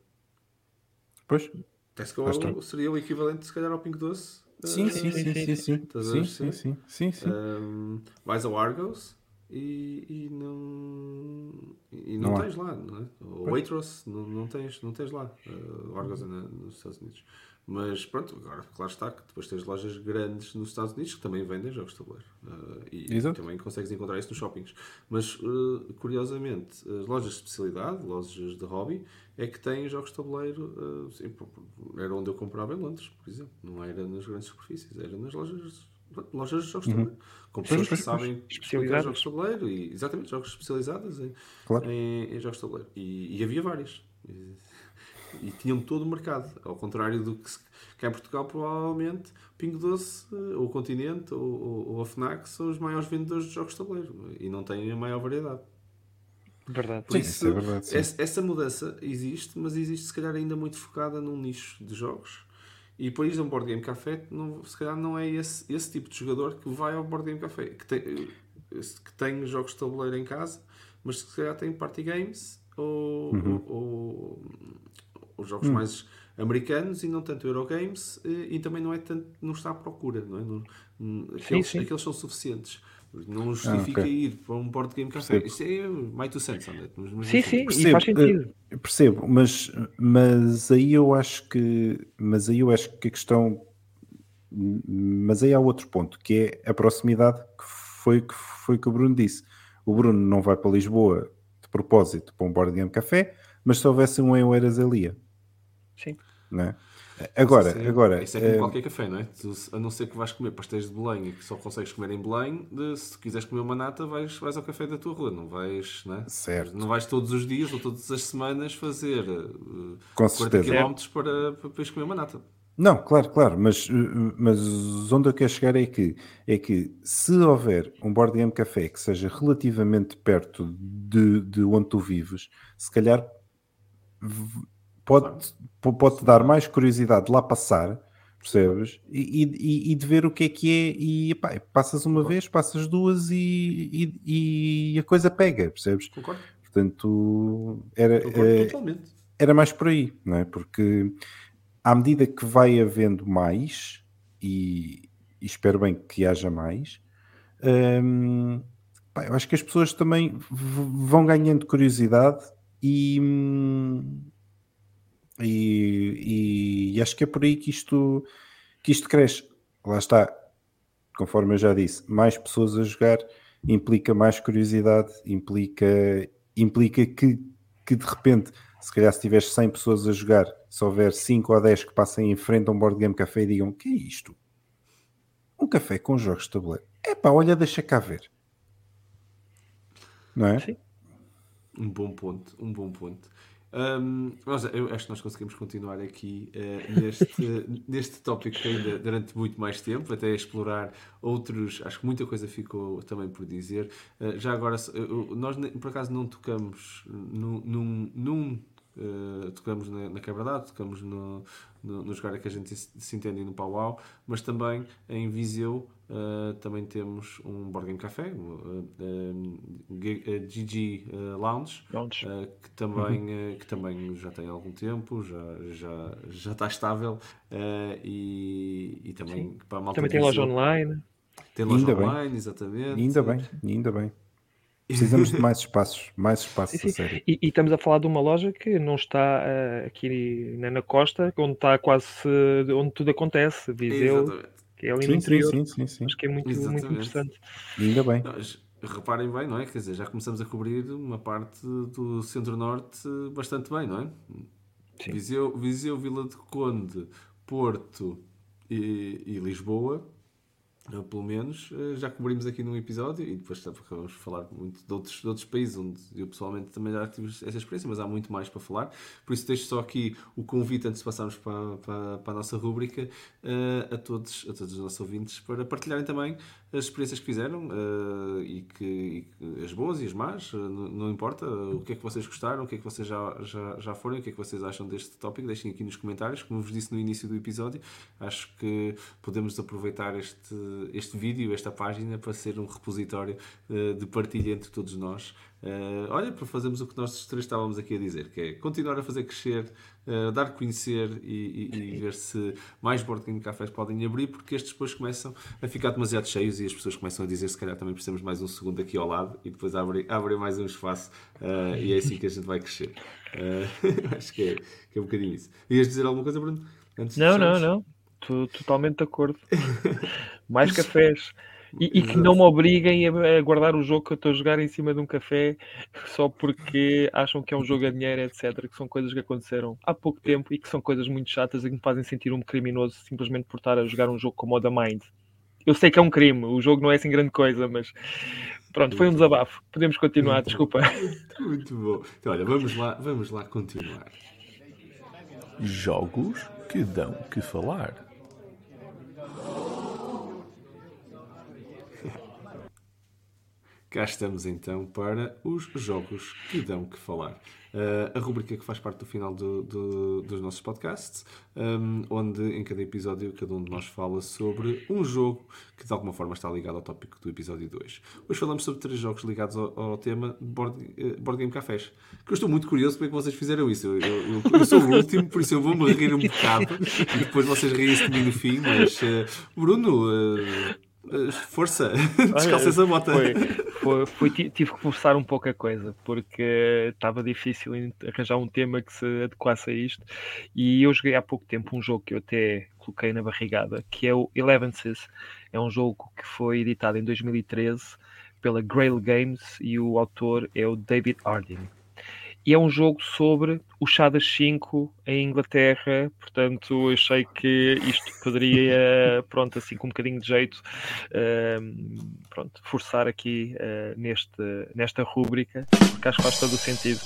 Pois, Tesco lá é está. o- seria o equivalente, se calhar, ao Pingo Doce. Sim, eh, sim, sim, sim, sim, Estás a sim, ver? sim, sim, sim, sim. Um, vais ao Argos e, e não, e não, Não há. tens lá, não é? O Pois. Waitrose não, não, tens, não tens lá. Uh, o Argos é na- nos Estados Unidos. Mas pronto, agora claro está que depois tens lojas grandes nos Estados Unidos que também vendem jogos de tabuleiro. Uh, e, e Exato. também consegues encontrar isso nos shoppings. Mas uh, curiosamente, as lojas de especialidade, lojas de hobby, é que têm jogos de tabuleiro. Uh, sim, por- por- era onde eu comprava em Londres, por exemplo. Não era nas grandes superfícies, era nas lojas, lojas de jogos de tabuleiro. Com pessoas Pois, que pois, sabem explicar Especializadas. jogos de tabuleiro e exatamente jogos especializados em, Claro. em, em jogos de tabuleiro. E, e havia vários. E, e tinham todo o mercado. Ao contrário do que se, cá em Portugal, provavelmente Pingo Doce, eh, ou o Continente, ou, ou, ou a FNAC são os maiores vendedores de jogos de tabuleiro e não têm a maior variedade. Verdade. Por Sim, isso, isso é verdade, sim. essa, essa mudança existe, mas existe se calhar ainda muito focada num nicho de jogos. E por isso um Board Game Café, não, se calhar não é esse, esse tipo de jogador que vai ao Board Game Café, que tem, que tem jogos de tabuleiro em casa, mas se calhar tem party games ou, Uhum. ou, ou, ou jogos Hum. mais americanos e não tanto Eurogames, e, e também não é tanto, não está à procura, não é? Não, não- aqueles, sim. aqueles são suficientes. Não justifica Ah, ok. ir para um board game café. Percebo. Isto é my two cents on it. Mas, mas Sim, enfim. sim, e Percebo, faz sentido. eh, percebo, mas, mas aí eu acho que mas aí eu acho que a questão mas aí há outro ponto, que é a proximidade que foi que foi que o Bruno disse. O Bruno não vai para Lisboa de propósito para um board game café, mas se houvesse um em Oeiras ele ia, Sim. não é? Agora, Isso é, agora isso é como eh, qualquer café, não é? Tu, a não ser que vais comer pastéis de Belém e que só consegues comer em Belém, de- se tu quiseres comer uma nata, vais, vais ao café da tua rua. Não vais, não é? Certo. Não vais todos os dias ou todas as semanas fazer uh, Com quarenta certeza. quilómetros para, para, para ires comer uma nata. Não, claro, claro, mas, mas onde eu quero chegar é que, é que se houver um board game café que seja relativamente perto de, de onde tu vives, se calhar v- pode, po- pode-te dar mais curiosidade de lá passar, percebes? E, e, e de ver o que é que é, e epá, passas uma Concordo. vez, passas duas e, e, e a coisa pega, percebes? Concordo? Portanto, era, Concordo eh, totalmente. era mais por aí, não é? Porque à medida que vai havendo mais, e, e espero bem que haja mais, hum, pá, eu acho que as pessoas também v- vão ganhando curiosidade e, hum, e, e acho que é por aí que isto, que isto cresce. Lá está, conforme eu já disse, mais pessoas a jogar implica mais curiosidade, implica, implica que, que de repente, se calhar se tiveres cem pessoas a jogar, se houver cinco ou dez que passem em frente a um board game café e digam: que é isto? Um café com jogos de tabuleiro. Epá, olha, deixa cá ver. Não é? Sim. Um bom ponto, um bom ponto. Hum, nós, eu acho que nós conseguimos continuar aqui uh, neste, neste tópico ainda durante muito mais tempo, até explorar outros. Acho que muita coisa ficou também por dizer. Uh, já agora, uh, nós por acaso não tocamos num. num, num uh, tocamos na, na Quebra-Dado, tocamos no, no, no jogar que a gente se, se entende no Pauau, mas também em Viseu. Uh, também temos um Board Game Café, uh, um, G G uh, Lounge, Lounge. uh, que, também, uh, que também já tem algum tempo, já, já, já está estável, uh, e, e também para a malta Também de tem loja Viseu. online. Tem loja Ainda bem. online, exatamente. Ainda bem, ainda bem. Precisamos de mais espaços, mais Sim, espaços a sim. sério. E, e estamos a falar de uma loja que não está uh, aqui na, na costa, onde está quase uh, onde tudo acontece, Viseu, Exatamente. que é ali no Sim, sim, interior. sim, sim, sim. Acho que é muito, muito Exatamente. interessante. E ainda bem. Não, mas reparem bem, não é? Quer dizer, já começamos a cobrir uma parte do centro-norte bastante bem, não é? Sim. Viseu, Viseu, Vila de Conde, Porto e, e Lisboa, pelo menos, já cobrimos aqui num episódio e depois vamos falar muito de outros, de outros países onde eu pessoalmente também já tive essa experiência, mas há muito mais para falar. Por isso deixo só aqui o convite antes de passarmos para, para, para a nossa rúbrica a todos, a todos os nossos ouvintes para partilharem também as experiências que fizeram e que, e que as boas e as más, não, não importa o que é que vocês gostaram, o que é que vocês já, já, já foram, o que é que vocês acham deste tópico, deixem aqui nos comentários. Como vos disse no início do episódio, acho que podemos aproveitar este este vídeo, esta página, para ser um repositório uh, de partilha entre todos nós. Uh, olha, para fazermos o que nós três estávamos aqui a dizer, que é continuar a fazer crescer, uh, dar a conhecer e, e, e ver se mais board game cafés podem abrir, porque estes depois começam a ficar demasiado cheios e as pessoas começam a dizer se calhar também precisamos mais um segundo aqui ao lado e depois abrem, abrem mais um espaço uh, e é assim que a gente vai crescer. Uh, acho que é, que é um bocadinho isso. Ias dizer alguma coisa, Bruno? Antes não, não, não. Estou totalmente de acordo. Mais cafés. E, e que não me obriguem a, a guardar o jogo que eu estou a jogar em cima de um café só porque acham que é um jogo a dinheiro, etcétera. Que são coisas que aconteceram há pouco tempo e que são coisas muito chatas e que me fazem sentir um criminoso simplesmente por estar a jogar um jogo como o da Mind. Eu sei que é um crime, o jogo não é assim grande coisa, mas pronto, foi um desabafo. Podemos continuar, muito, desculpa. Muito, muito bom. Então, olha, vamos lá, vamos lá continuar. Jogos que dão que falar. Cá estamos então para os jogos que dão que falar. Uh, a rubrica que faz parte do final do, do, dos nossos podcasts, um, onde em cada episódio cada um de nós fala sobre um jogo que de alguma forma está ligado ao tópico do episódio dois. Hoje falamos sobre três jogos ligados ao, ao tema Board, uh, Board Game Cafés. Que eu estou muito curioso como é que vocês fizeram isso. Eu, eu, eu, eu sou o último, por isso eu vou-me rir um bocado e depois vocês riem-se de mim no fim, mas uh, Bruno... Uh, força, descalça essa bota. Foi, foi, foi, tive que forçar um pouco a coisa porque estava difícil arranjar um tema que se adequasse a isto. E eu joguei há pouco tempo um jogo que eu até coloquei na barrigada, que é o Elevenses. É um jogo que foi editado em dois mil e treze pela Grail Games e o autor é o David Harding. E é um jogo sobre o chá das cinco em Inglaterra, portanto eu achei que isto poderia, pronto, assim com um bocadinho de jeito, uh, pronto, forçar aqui uh, neste, nesta rúbrica, porque acho que faz todo o sentido.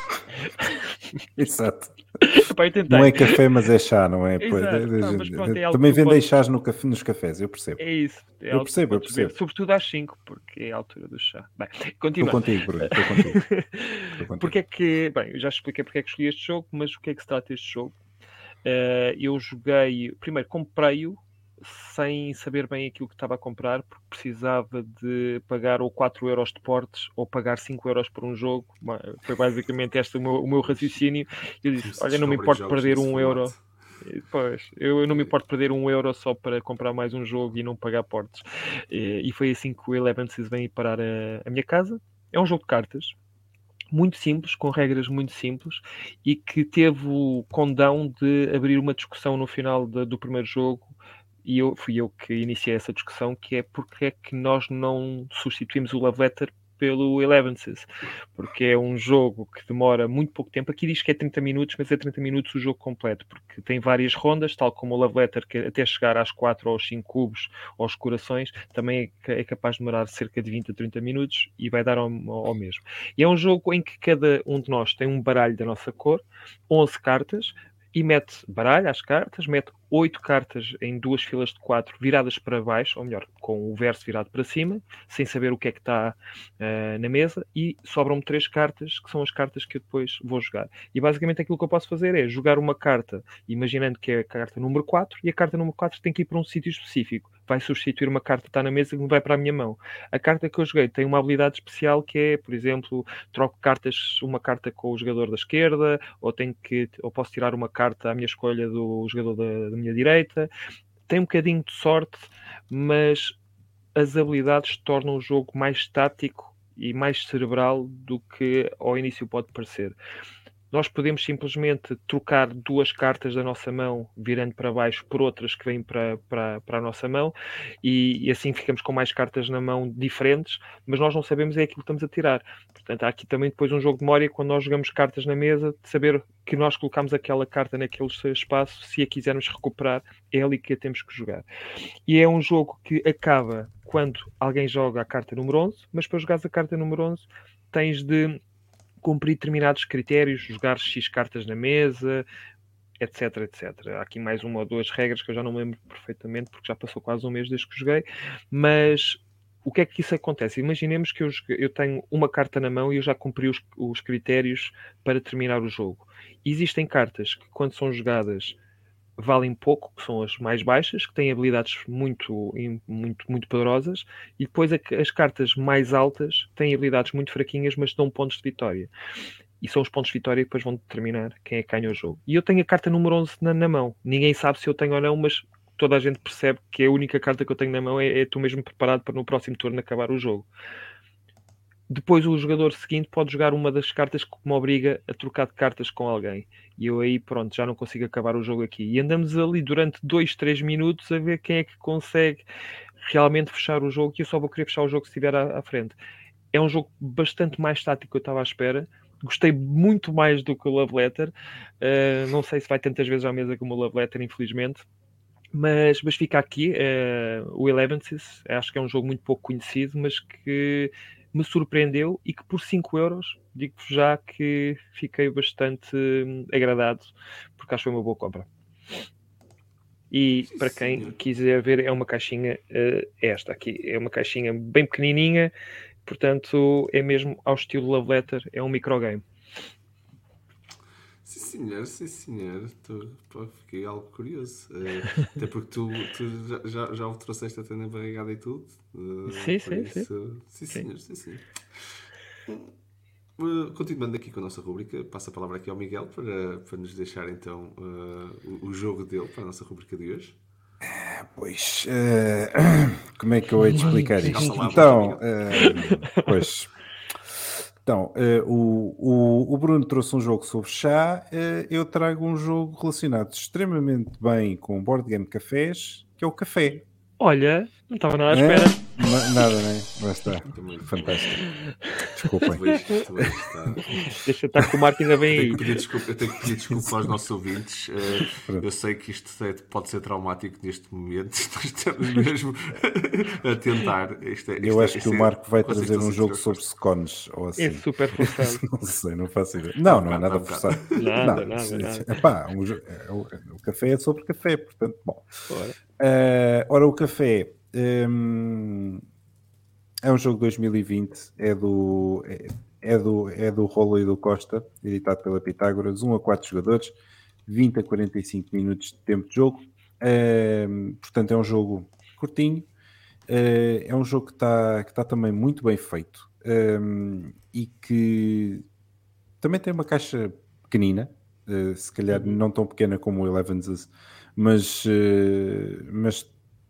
Exato. Epá, não é café, mas é chá, não é? Exato. Não, mas pronto, é também vendem podes... chás no café, nos cafés, eu percebo. É isso. É eu percebo, eu percebo. Ver, sobretudo às cinco, porque é a altura do chá. Bem, continua. Estou contigo, Bruno, estou contigo. Estou contigo. Porque é que, bem, eu já expliquei porque é que escolhi este jogo, mas o que é que se trata este jogo? Uh, eu joguei, primeiro comprei-o sem saber bem aquilo que estava a comprar, porque precisava de pagar ou quatro euros de portes ou pagar cinco euros por um jogo. Foi basicamente este o meu, o meu raciocínio. Eu disse, olha, não me importo perder um euro. Pois, eu não me importo perder um euro só para comprar mais um jogo e não pagar portes. E foi assim que o Elevenses vem parar a, a minha casa. É um jogo de cartas, muito simples, com regras muito simples, e que teve o condão de abrir uma discussão no final de, do primeiro jogo, e eu, fui eu que iniciei essa discussão, que é porque é que nós não substituímos o Love Letter pelo Elevenses, porque é um jogo que demora muito pouco tempo. Aqui diz que é trinta minutos, mas é trinta minutos o jogo completo, porque tem várias rondas, tal como o Love Letter, que até chegar às quatro ou aos cinco cubos, aos corações, também é capaz de demorar cerca de vinte a trinta minutos e vai dar ao, ao mesmo. E é um jogo em que cada um de nós tem um baralho da nossa cor, onze cartas, e mete baralho às cartas, mete oito cartas em duas filas de quatro viradas para baixo, ou melhor, com o verso virado para cima, sem saber o que é que está uh, na mesa, e sobram-me três cartas, que são as cartas que eu depois vou jogar. E basicamente aquilo que eu posso fazer é jogar uma carta, imaginando que é a carta número quatro, e a carta número quatro tem que ir para um sítio específico. Vai substituir uma carta que está na mesa que vai para a minha mão. A carta que eu joguei tem uma habilidade especial que é, por exemplo, troco cartas, uma carta com o jogador da esquerda, ou, tenho que, ou posso tirar uma carta à minha escolha do jogador da, da minha direita. Tem um bocadinho de sorte, mas as habilidades tornam o jogo mais tático e mais cerebral do que ao início pode parecer. Nós podemos simplesmente trocar duas cartas da nossa mão, virando para baixo, por outras que vêm para, para, para a nossa mão, e, e assim ficamos com mais cartas na mão diferentes, mas nós não sabemos é aquilo que estamos a tirar. Portanto, há aqui também depois um jogo de memória, quando nós jogamos cartas na mesa, de saber que nós colocamos aquela carta naquele espaço, se a quisermos recuperar, é ali que a temos que jogar. E é um jogo que acaba quando alguém joga a carta número onze, mas para jogares a carta número onze, tens de cumprir determinados critérios, jogar X cartas na mesa, etc, etcétera. Há aqui mais uma ou duas regras que eu já não me lembro perfeitamente, porque já passou quase um mês desde que joguei, mas o que é que isso acontece? Imaginemos que eu, eu tenho uma carta na mão e eu já cumpri os, os critérios para terminar o jogo. Existem cartas que, quando são jogadas, valem pouco, que são as mais baixas, que têm habilidades muito, muito, muito poderosas, e depois as cartas mais altas têm habilidades muito fraquinhas, mas dão pontos de vitória. E são os pontos de vitória que depois vão determinar quem é que ganha o jogo. E eu tenho a carta número onze na, na mão. Ninguém sabe se eu tenho ou não, mas toda a gente percebe que a única carta que eu tenho na mão é, é tu mesmo preparado para no próximo turno acabar o jogo. Depois o jogador seguinte pode jogar uma das cartas que me obriga a trocar de cartas com alguém. E eu aí, pronto, já não consigo acabar o jogo aqui. E andamos ali durante dois, três minutos a ver quem é que consegue realmente fechar o jogo. E eu só vou querer fechar o jogo se estiver à, à frente. É um jogo bastante mais tático que eu estava à espera. Gostei muito mais do que o Love Letter. Uh, não sei se vai tantas vezes à mesa como o Love Letter, infelizmente. Mas, mas fica aqui. Uh, o Elevenses, acho que é um jogo muito pouco conhecido, mas que me surpreendeu e que por cinco euros, digo-vos já que fiquei bastante hum, agradado, porque acho que foi uma boa compra. E Sim, para quem senhor. quiser ver, é uma caixinha, uh, esta aqui, é uma caixinha bem pequenininha, portanto é mesmo ao estilo Love Letter, é um microgame. Sim, senhor, sim, senhor. Tô, pô, fiquei algo curioso. Uh, até porque tu, tu já, já, já o trouxeste até na barrigada e tudo. Uh, Sim, por sim, isso, sim, sim. senhor, sim, sim. Uh, continuando aqui com a nossa rubrica, passo a palavra aqui ao Miguel para, para nos deixar então uh, o, o jogo dele para a nossa rubrica de hoje. Pois, eh, como é que eu hei de explicar Fica à isto? palavra, Então, Miguel. eh, pois, então, eh, o, o, o Bruno trouxe um jogo sobre chá, eh, eu trago um jogo relacionado extremamente bem com o Board Game Cafés, que é o café. Olha, não estava nada à Hã? espera. Ma- Nada, né? Lá está. Também. Fantástico. Tu Desculpem. vejo, tu vejo, está. Deixa estar que o Marco ainda vem Eu tenho aí. que pedir desculpa, eu tenho que pedir desculpa aos nossos ouvintes. Uh, Pronto. eu sei que isto é- pode ser traumático neste momento. Nós estamos mesmo a tentar. Isto é, isto Eu é- acho que isto o é- Marco vai vocês trazer estão a um sentir jogo os sobre scones ou assim. É super forçado. Não sei, não faço ideia. Não, Um não é bocado, nada um bocado. forçado. Nada, Não, nada, isso- nada. epá, um jo- é, o, o café é sobre café, portanto, bom. Ora. Eh, ora, o café hum, é um jogo de dois mil e vinte, é do, é, é do, é do Rolo e do Costa, editado pela Pitágoras, um a quatro jogadores, vinte a quarenta e cinco minutos de tempo de jogo. Hum, portanto, é um jogo curtinho. Uh, é um jogo que está que tá também muito bem feito, um, e que também tem uma caixa pequenina, uh, se calhar Uhum. não tão pequena como o Eleven's, mas, uh, mas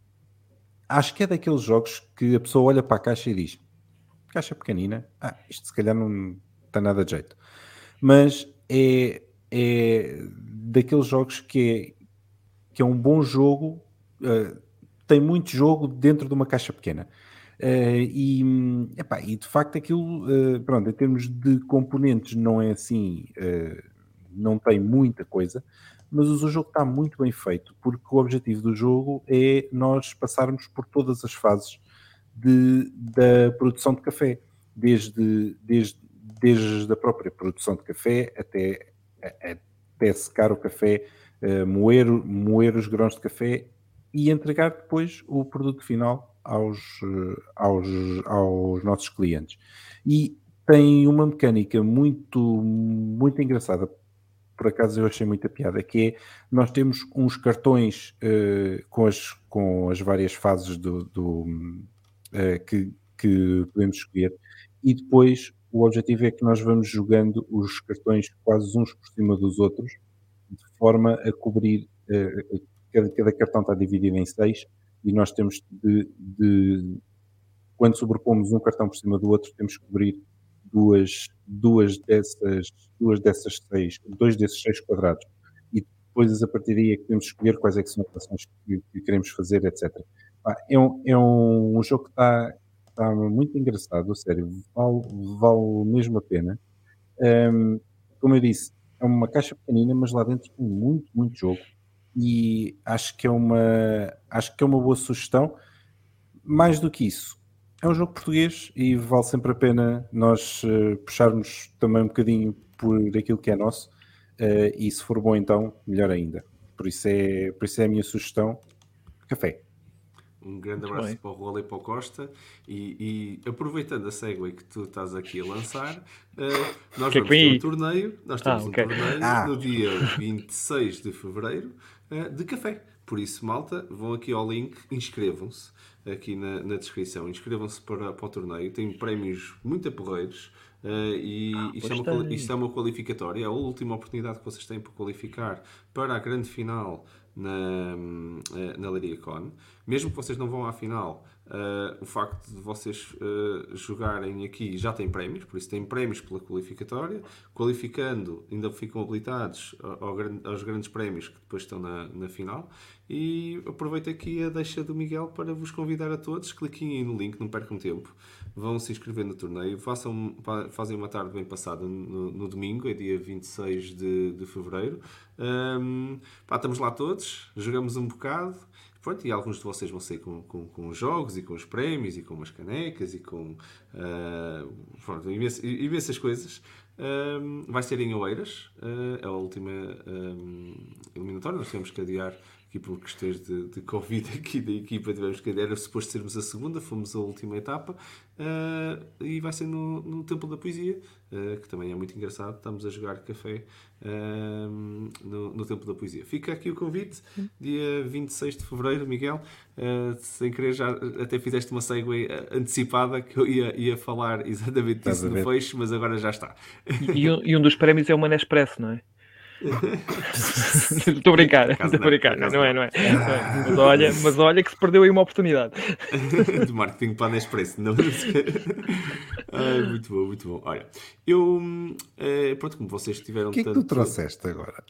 acho que é daqueles jogos que a pessoa olha para a caixa e diz: caixa pequenina, ah, isto se calhar não tem nada de jeito. Mas é, é daqueles jogos que é, que é um bom jogo, uh, tem muito jogo dentro de uma caixa pequena. Uh, e, epá, e de facto aquilo, uh, pronto, em termos de componentes não é assim, uh, não tem muita coisa, mas o jogo está muito bem feito, porque o objetivo do jogo é nós passarmos por todas as fases de, da produção de café, desde, desde, desde a própria produção de café até, até secar o café, uh, moer, moer os grãos de café e entregar depois o produto final aos, aos, aos nossos clientes. E tem uma mecânica muito, muito engraçada, por acaso eu achei muita piada, que é, nós temos uns cartões uh, com, as, com as várias fases do, do, uh, que, que podemos escolher, e depois o objetivo é que nós vamos jogando os cartões quase uns por cima dos outros, de forma a cobrir, uh, cada, cada cartão está dividido em seis, e nós temos de, de quando sobrepomos um cartão por cima do outro, temos que cobrir duas, duas, dessas, duas dessas seis, dois desses seis quadrados. E depois, a partir daí, é que temos que escolher quais é que são as ações que, que queremos fazer, etcétera. Pá, é, um, é um, um jogo que está, está muito engraçado, a sério, vale, vale mesmo a pena. Um, como eu disse, é uma caixa pequenina, mas lá dentro tem muito, muito jogo. E acho que é uma, acho que é uma boa sugestão. Mais do que isso, é um jogo português e vale sempre a pena nós uh, puxarmos também um bocadinho por aquilo que é nosso, uh, e se for bom então, melhor ainda. Por isso é, por isso é a minha sugestão, café. Um grande abraço Muito para o Rola e para o Costa e, e aproveitando a segue que tu estás aqui a lançar, uh, nós que vamos ter um torneio, nós temos ah, okay. um torneio ah. no dia vinte e seis de fevereiro uh, de café. Por isso, malta, vão aqui ao link, inscrevam-se aqui na, na descrição, inscrevam-se para, para o torneio, tem prémios muito aporreiros. Uh, e ah, isto, é uma, isto é uma qualificatória, é a última oportunidade que vocês têm para qualificar para a grande final na, na Leiria Con. Mesmo que vocês não vão à final, uh, o facto de vocês uh, jogarem aqui já tem prémios, por isso tem prémios pela qualificatória. Qualificando, ainda ficam habilitados ao, aos grandes prémios que depois estão na, na final. E aproveito aqui a deixa do Miguel para vos convidar a todos, cliquem aí no link, não percam tempo, vão se inscrever no torneio, façam, fazem uma tarde bem passada no, no domingo, é dia vinte e seis de, de fevereiro. Um, pá, estamos lá todos, jogamos um bocado, pronto, e alguns de vocês vão sair com, com, com os jogos e com os prémios e com umas canecas e com uh, pronto, imensas, imensas coisas. Um, vai ser em Oeiras, uh, é a última um, eliminatória, nós temos que adiar aqui por questões de, de Covid aqui da equipa, tivemos que era suposto sermos a segunda, fomos a última etapa, uh, e vai ser no, no Templo da Poesia, uh, que também é muito engraçado, estamos a jogar café uh, no, no Templo da Poesia. Fica aqui o convite, dia vinte e seis de fevereiro, Miguel, uh, sem querer já até fizeste uma segue antecipada, que eu ia, ia falar exatamente isso no fecho, mas agora já está. E, e, um, e um dos prémios é uma Nespresso, não é? Estou a brincar, estou a brincar, não, não, é, não, é, não é. Mas olha, mas olha que se perdeu aí uma oportunidade de marketing para a Nespresso. Não. Ai, muito bom, muito bom. Olha, eu é, pronto, como vocês tiveram. O que é que tanto... tu trouxeste agora?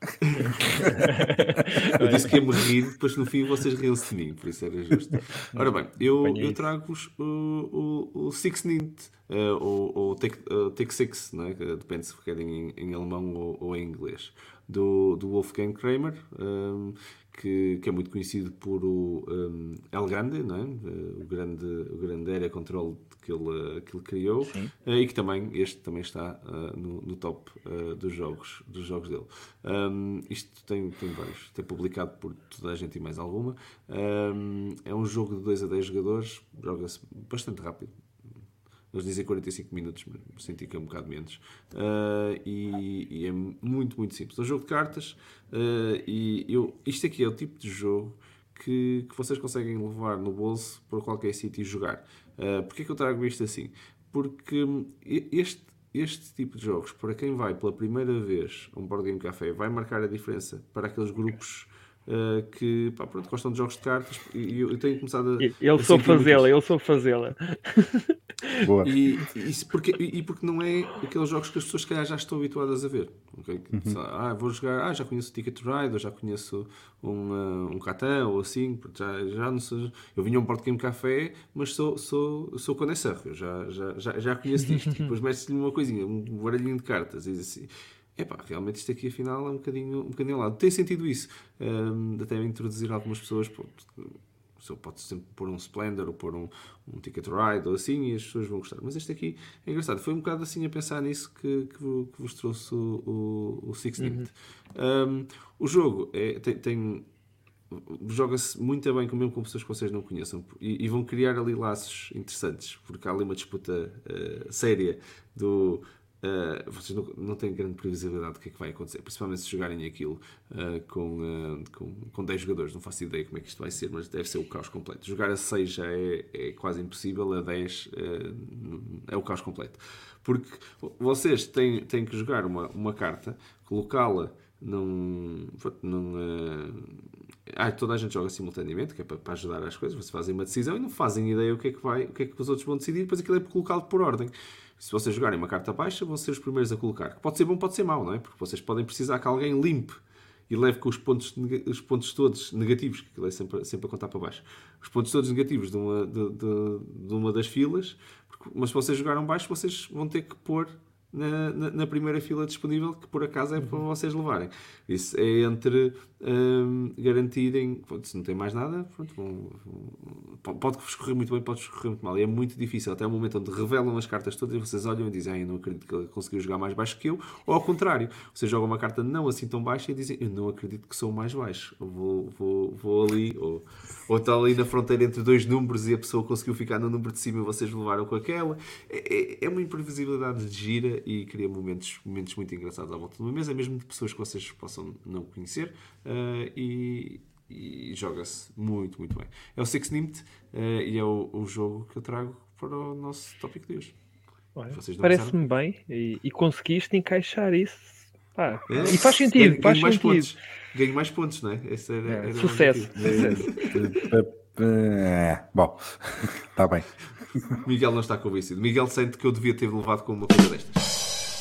Eu disse que ia me rir, depois no fim vocês riam-se de mim, por isso era justo. Ora bem, eu, eu trago-vos o, o, o Six Nint, uh, ou, ou Take, uh, Take Six, não é? Depende se querem em, em alemão ou, ou em inglês. Do, do Wolfgang Kramer, um, que, que é muito conhecido por o um, El Grande, não é? o, grande, o grande area control que ele, que ele criou, uh, e que também, este também está uh, no, no top uh, dos, jogos, dos jogos dele. Um, isto tem, tem vários, tem publicado por toda a gente e mais alguma. Um, é um jogo de dois a dez jogadores, joga-se bastante rápido. Eles dizem quarenta e cinco minutos, mas senti que é um bocado menos. Uh, e, e é muito, muito simples. É um jogo de cartas, uh, e eu, isto aqui é o tipo de jogo que, que vocês conseguem levar no bolso para qualquer sítio e jogar. Uh, Porquê é que eu trago isto assim? Porque este, este tipo de jogos, para quem vai pela primeira vez a um Board Game Café, vai marcar a diferença para aqueles grupos Uh, que pá, pronto, gostam de jogos de cartas, e eu, eu tenho começado a. Ele soube fazê-la, ele soube fazê-la. Boa. E, e, porque, e porque não é aqueles jogos que as pessoas, se calhar, já estão habituadas a ver. Okay? Uhum. Ah, vou jogar, ah, já conheço o Ticket to Ride, ou já conheço um, uh, um Catan, ou assim. Já, já não sei. Eu vinha a um Board Game Café, mas sou, sou, sou conhecedor. Eu já, já, já, já conheço isto. E depois metes-lhe uma coisinha, um baralhinho de cartas, e diz assim. Epá, realmente isto aqui afinal é um bocadinho, um bocadinho ao lado. Tem sentido isso. Um, até introduzir algumas pessoas, pode sempre pôr um Splendor ou pôr um, um Ticket Ride ou assim, e as pessoas vão gostar. Mas este aqui é engraçado. Foi um bocado assim a pensar nisso que, que, que vos trouxe o, o, o Six Nint. Uhum. Um, o jogo é, tem, tem joga-se muito bem, mesmo com pessoas que vocês não conheçam, e, e vão criar ali laços interessantes, porque há ali uma disputa uh, séria do... Uh, vocês não, não têm grande previsibilidade do que é que vai acontecer, principalmente se jogarem aquilo uh, com, uh, com, com dez jogadores. Não faço ideia como é que isto vai ser, mas deve ser o caos completo. Jogar a seis já é, é quase impossível, a dez uh, é o caos completo, porque vocês têm, têm que jogar uma, uma carta, colocá-la não, não uh... ah, toda a gente joga simultaneamente, que é para, para ajudar as coisas. Vocês fazem uma decisão e não fazem ideia o que é que vai, o que é que os outros vão decidir, depois aquilo é colocado por ordem. Se vocês jogarem uma carta baixa, vão ser os primeiros a colocar. Pode ser bom, pode ser mau, não é? Porque vocês podem precisar que alguém limpe e leve com os pontos, os pontos todos negativos, que aquilo é sempre, sempre a contar para baixo, os pontos todos negativos de uma, de, de, de uma das filas, porque, mas se vocês jogaram baixo, vocês vão ter que pôr na, na, na primeira fila disponível, que por acaso é para vocês levarem. Isso é entre um, garantirem, se não tem mais nada, pronto, vão, vão, pode-vos correr muito bem, pode-vos correr muito mal. E é muito difícil, até o momento onde revelam as cartas todas e vocês olham e dizem, ah, eu não acredito que ele conseguiu jogar mais baixo que eu, ou ao contrário, vocês jogam uma carta não assim tão baixa e dizem, eu não acredito que sou mais baixo, vou, vou, vou ali, ou, ou está ali na fronteira entre dois números e a pessoa conseguiu ficar no número de cima e vocês levaram com aquela. É, é, é uma imprevisibilidade de gira e cria momentos, momentos muito engraçados à volta de uma mesa, mesmo de pessoas que vocês possam não conhecer, uh, e, e joga-se muito, muito bem. É o Six Nimmt, uh, e é o, o jogo que eu trago para o nosso tópico de hoje. Parece-me bem e, e conseguiste encaixar isso. Ah, é, e faz sentido, ganho, faz ganho mais sentido. pontos. Ganho mais pontos, não é? Esse era, É, era sucesso. Bom, está bem. Miguel não está convencido. Miguel sente que eu devia ter levado com uma coisa destas.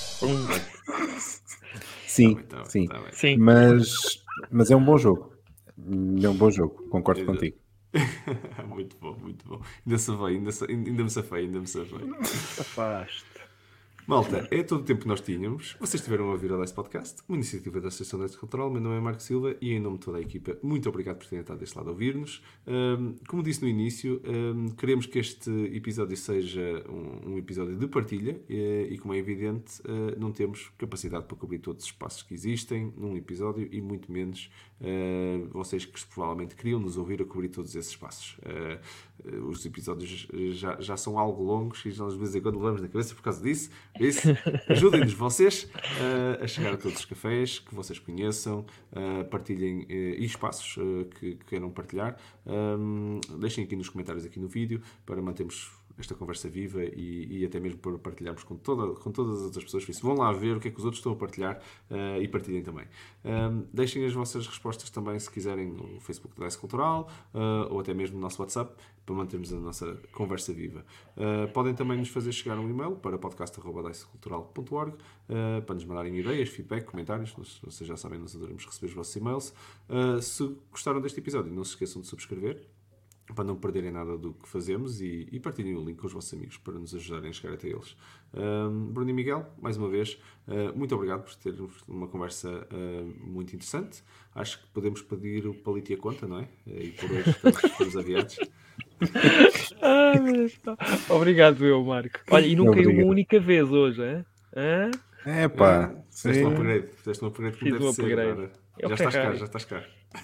Sim, tá bem, tá bem, sim. Tá bem. Sim. Mas, mas é um bom jogo. É um bom jogo, concordo Exato. contigo. Muito bom, muito bom. Ainda safei, ainda, ainda me safei, ainda me safei. Afaste. Malta, é todo o tempo que nós tínhamos. Vocês estiveram a ouvir o Dice Podcast, uma iniciativa da Associação Dice Cultural. Meu nome é Marco Silva e, em nome de toda a equipa, muito obrigado por terem estado deste lado a ouvir-nos. Um, como disse no início, um, queremos que este episódio seja um, um episódio de partilha e, e, como é evidente, uh, não temos capacidade para cobrir todos os espaços que existem num episódio e, muito menos, uh, vocês que provavelmente queriam nos ouvir a cobrir todos esses espaços. Uh, os episódios já, já são algo longos e nós de vez em quando levamos na cabeça por causa disso. Isso, ajudem-nos vocês uh, a chegar a todos os cafés que vocês conheçam, uh, partilhem uh, e espaços uh, que, que queiram partilhar. Um, deixem aqui nos comentários aqui no vídeo para mantermos esta conversa viva e, e até mesmo para partilharmos com, toda, com todas as outras pessoas. Por isso, vão lá ver o que é que os outros estão a partilhar uh, e partilhem também. Um, deixem as vossas respostas também, se quiserem, no Facebook da Dice Cultural uh, ou até mesmo no nosso WhatsApp, para mantermos a nossa conversa viva. Uh, podem também nos fazer chegar um e-mail para podcast arroba dice cultural ponto org uh, para nos mandarem ideias, feedback, comentários. Nós, vocês já sabem, nós adoramos receber os vossos e-mails. Uh, se gostaram deste episódio, não se esqueçam de subscrever para não perderem nada do que fazemos e, e partilhem o link com os vossos amigos para nos ajudarem a chegar até eles. Um, Bruno e Miguel, mais uma vez, uh, muito obrigado por termos uma conversa uh, muito interessante. Acho que podemos pedir o palito e a conta, não é? E por hoje estamos, estamos aviados. Ah, obrigado, eu, Marco. Olha, e não caiu uma única vez hoje, hein? Hã? É pá, ah, fizeste um upgrade, fizeste um upgrade como Fiz deve um ser upgrade. agora. É o Já que é estás cá, raro. já estás cá.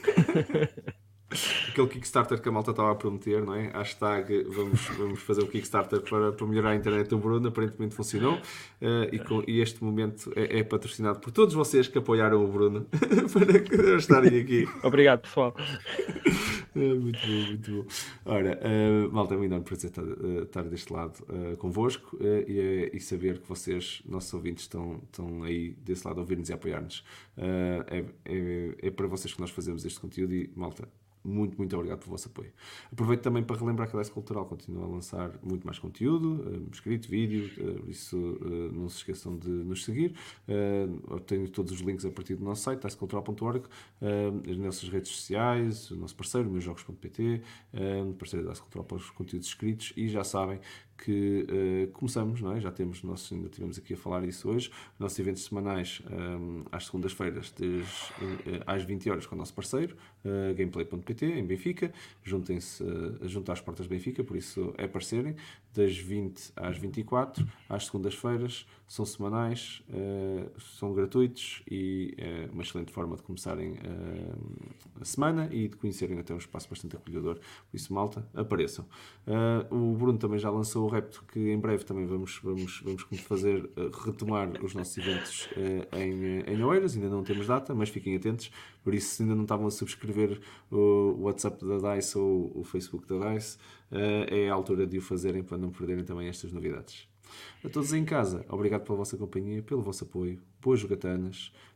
Aquele Kickstarter que a malta estava a prometer, não é? Hashtag vamos, vamos fazer um Kickstarter para, para melhorar a internet do Bruno, aparentemente funcionou. Uh, e, com, e este momento é, é patrocinado por todos vocês que apoiaram o Bruno para estarem aqui. Obrigado, pessoal. Uh, muito bom, muito bom. Ora, uh, malta, é um enorme prazer estar, uh, estar deste lado uh, convosco uh, e, e saber que vocês, nossos ouvintes, estão, estão aí desse lado a ouvir-nos e a apoiar-nos. Uh, é, é, é para vocês que nós fazemos este conteúdo e, malta, muito, muito obrigado pelo vosso apoio. Aproveito também para relembrar que a Dice Cultural continua a lançar muito mais conteúdo, uh, escrito, vídeo, uh, isso uh, não se esqueçam de nos seguir. Uh, tenho todos os links a partir do nosso site, dice cultural ponto org, uh, as nossas redes sociais, o nosso parceiro, meus jogos ponto pt, uh, parceiro da Dice Cultural para os conteúdos escritos, e já sabem que uh, começamos, não é? Já temos, nós ainda estivemos aqui a falar isso hoje, nossos eventos semanais um, às segundas-feiras uh, às vinte horas com o nosso parceiro, uh, gameplay ponto pt, em Benfica. Juntem-se, uh, junto às portas de Benfica, por isso é aparecerem, das vinte às vinte e quatro, às segundas-feiras, são semanais, uh, são gratuitos e é uma excelente forma de começarem uh, a semana e de conhecerem até um espaço bastante acolhedor. Por isso, malta, apareçam. Uh, o Bruno também já lançou o repto que em breve também vamos, vamos, vamos fazer uh, retomar os nossos eventos uh, em, em Oeiras. Ainda não temos data, mas fiquem atentos. Por isso, se ainda não estavam a subscrever o WhatsApp da DICE ou o Facebook da DICE, uh, é a altura de o fazerem para não perderem também estas novidades. A todos em casa, obrigado pela vossa companhia, pelo vosso apoio, boas jogatanas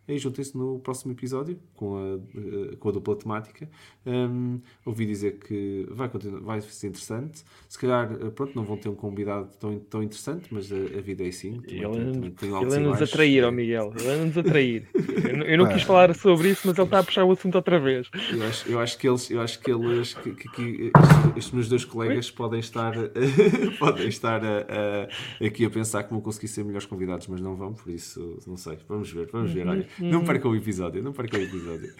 aí juntem-se no próximo episódio com a, com a dupla temática. Um, ouvi dizer que vai, continuar, vai ser interessante. Se calhar, pronto, não vão ter um convidado tão, tão interessante, mas a, a vida é assim. Ele anda-nos a trair, ó Miguel. Ele anda-nos a trair. Eu, não- eu não quis Ah. falar sobre isso, mas ele está a puxar o assunto outra vez. Eu acho, eu acho que eles, eu acho que eles, que, que, que estes, estes meus dois colegas podem estar, podem estar a, a- aqui a pensar que vão conseguir ser melhores convidados, mas não vão, por isso, não sei. Vamos ver, vamos ver. Olha, não percam o episódio, não percam o episódio.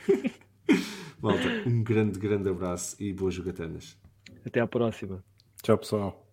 Malta, um grande, grande abraço e boas jogatanas. Até à próxima. Tchau, pessoal.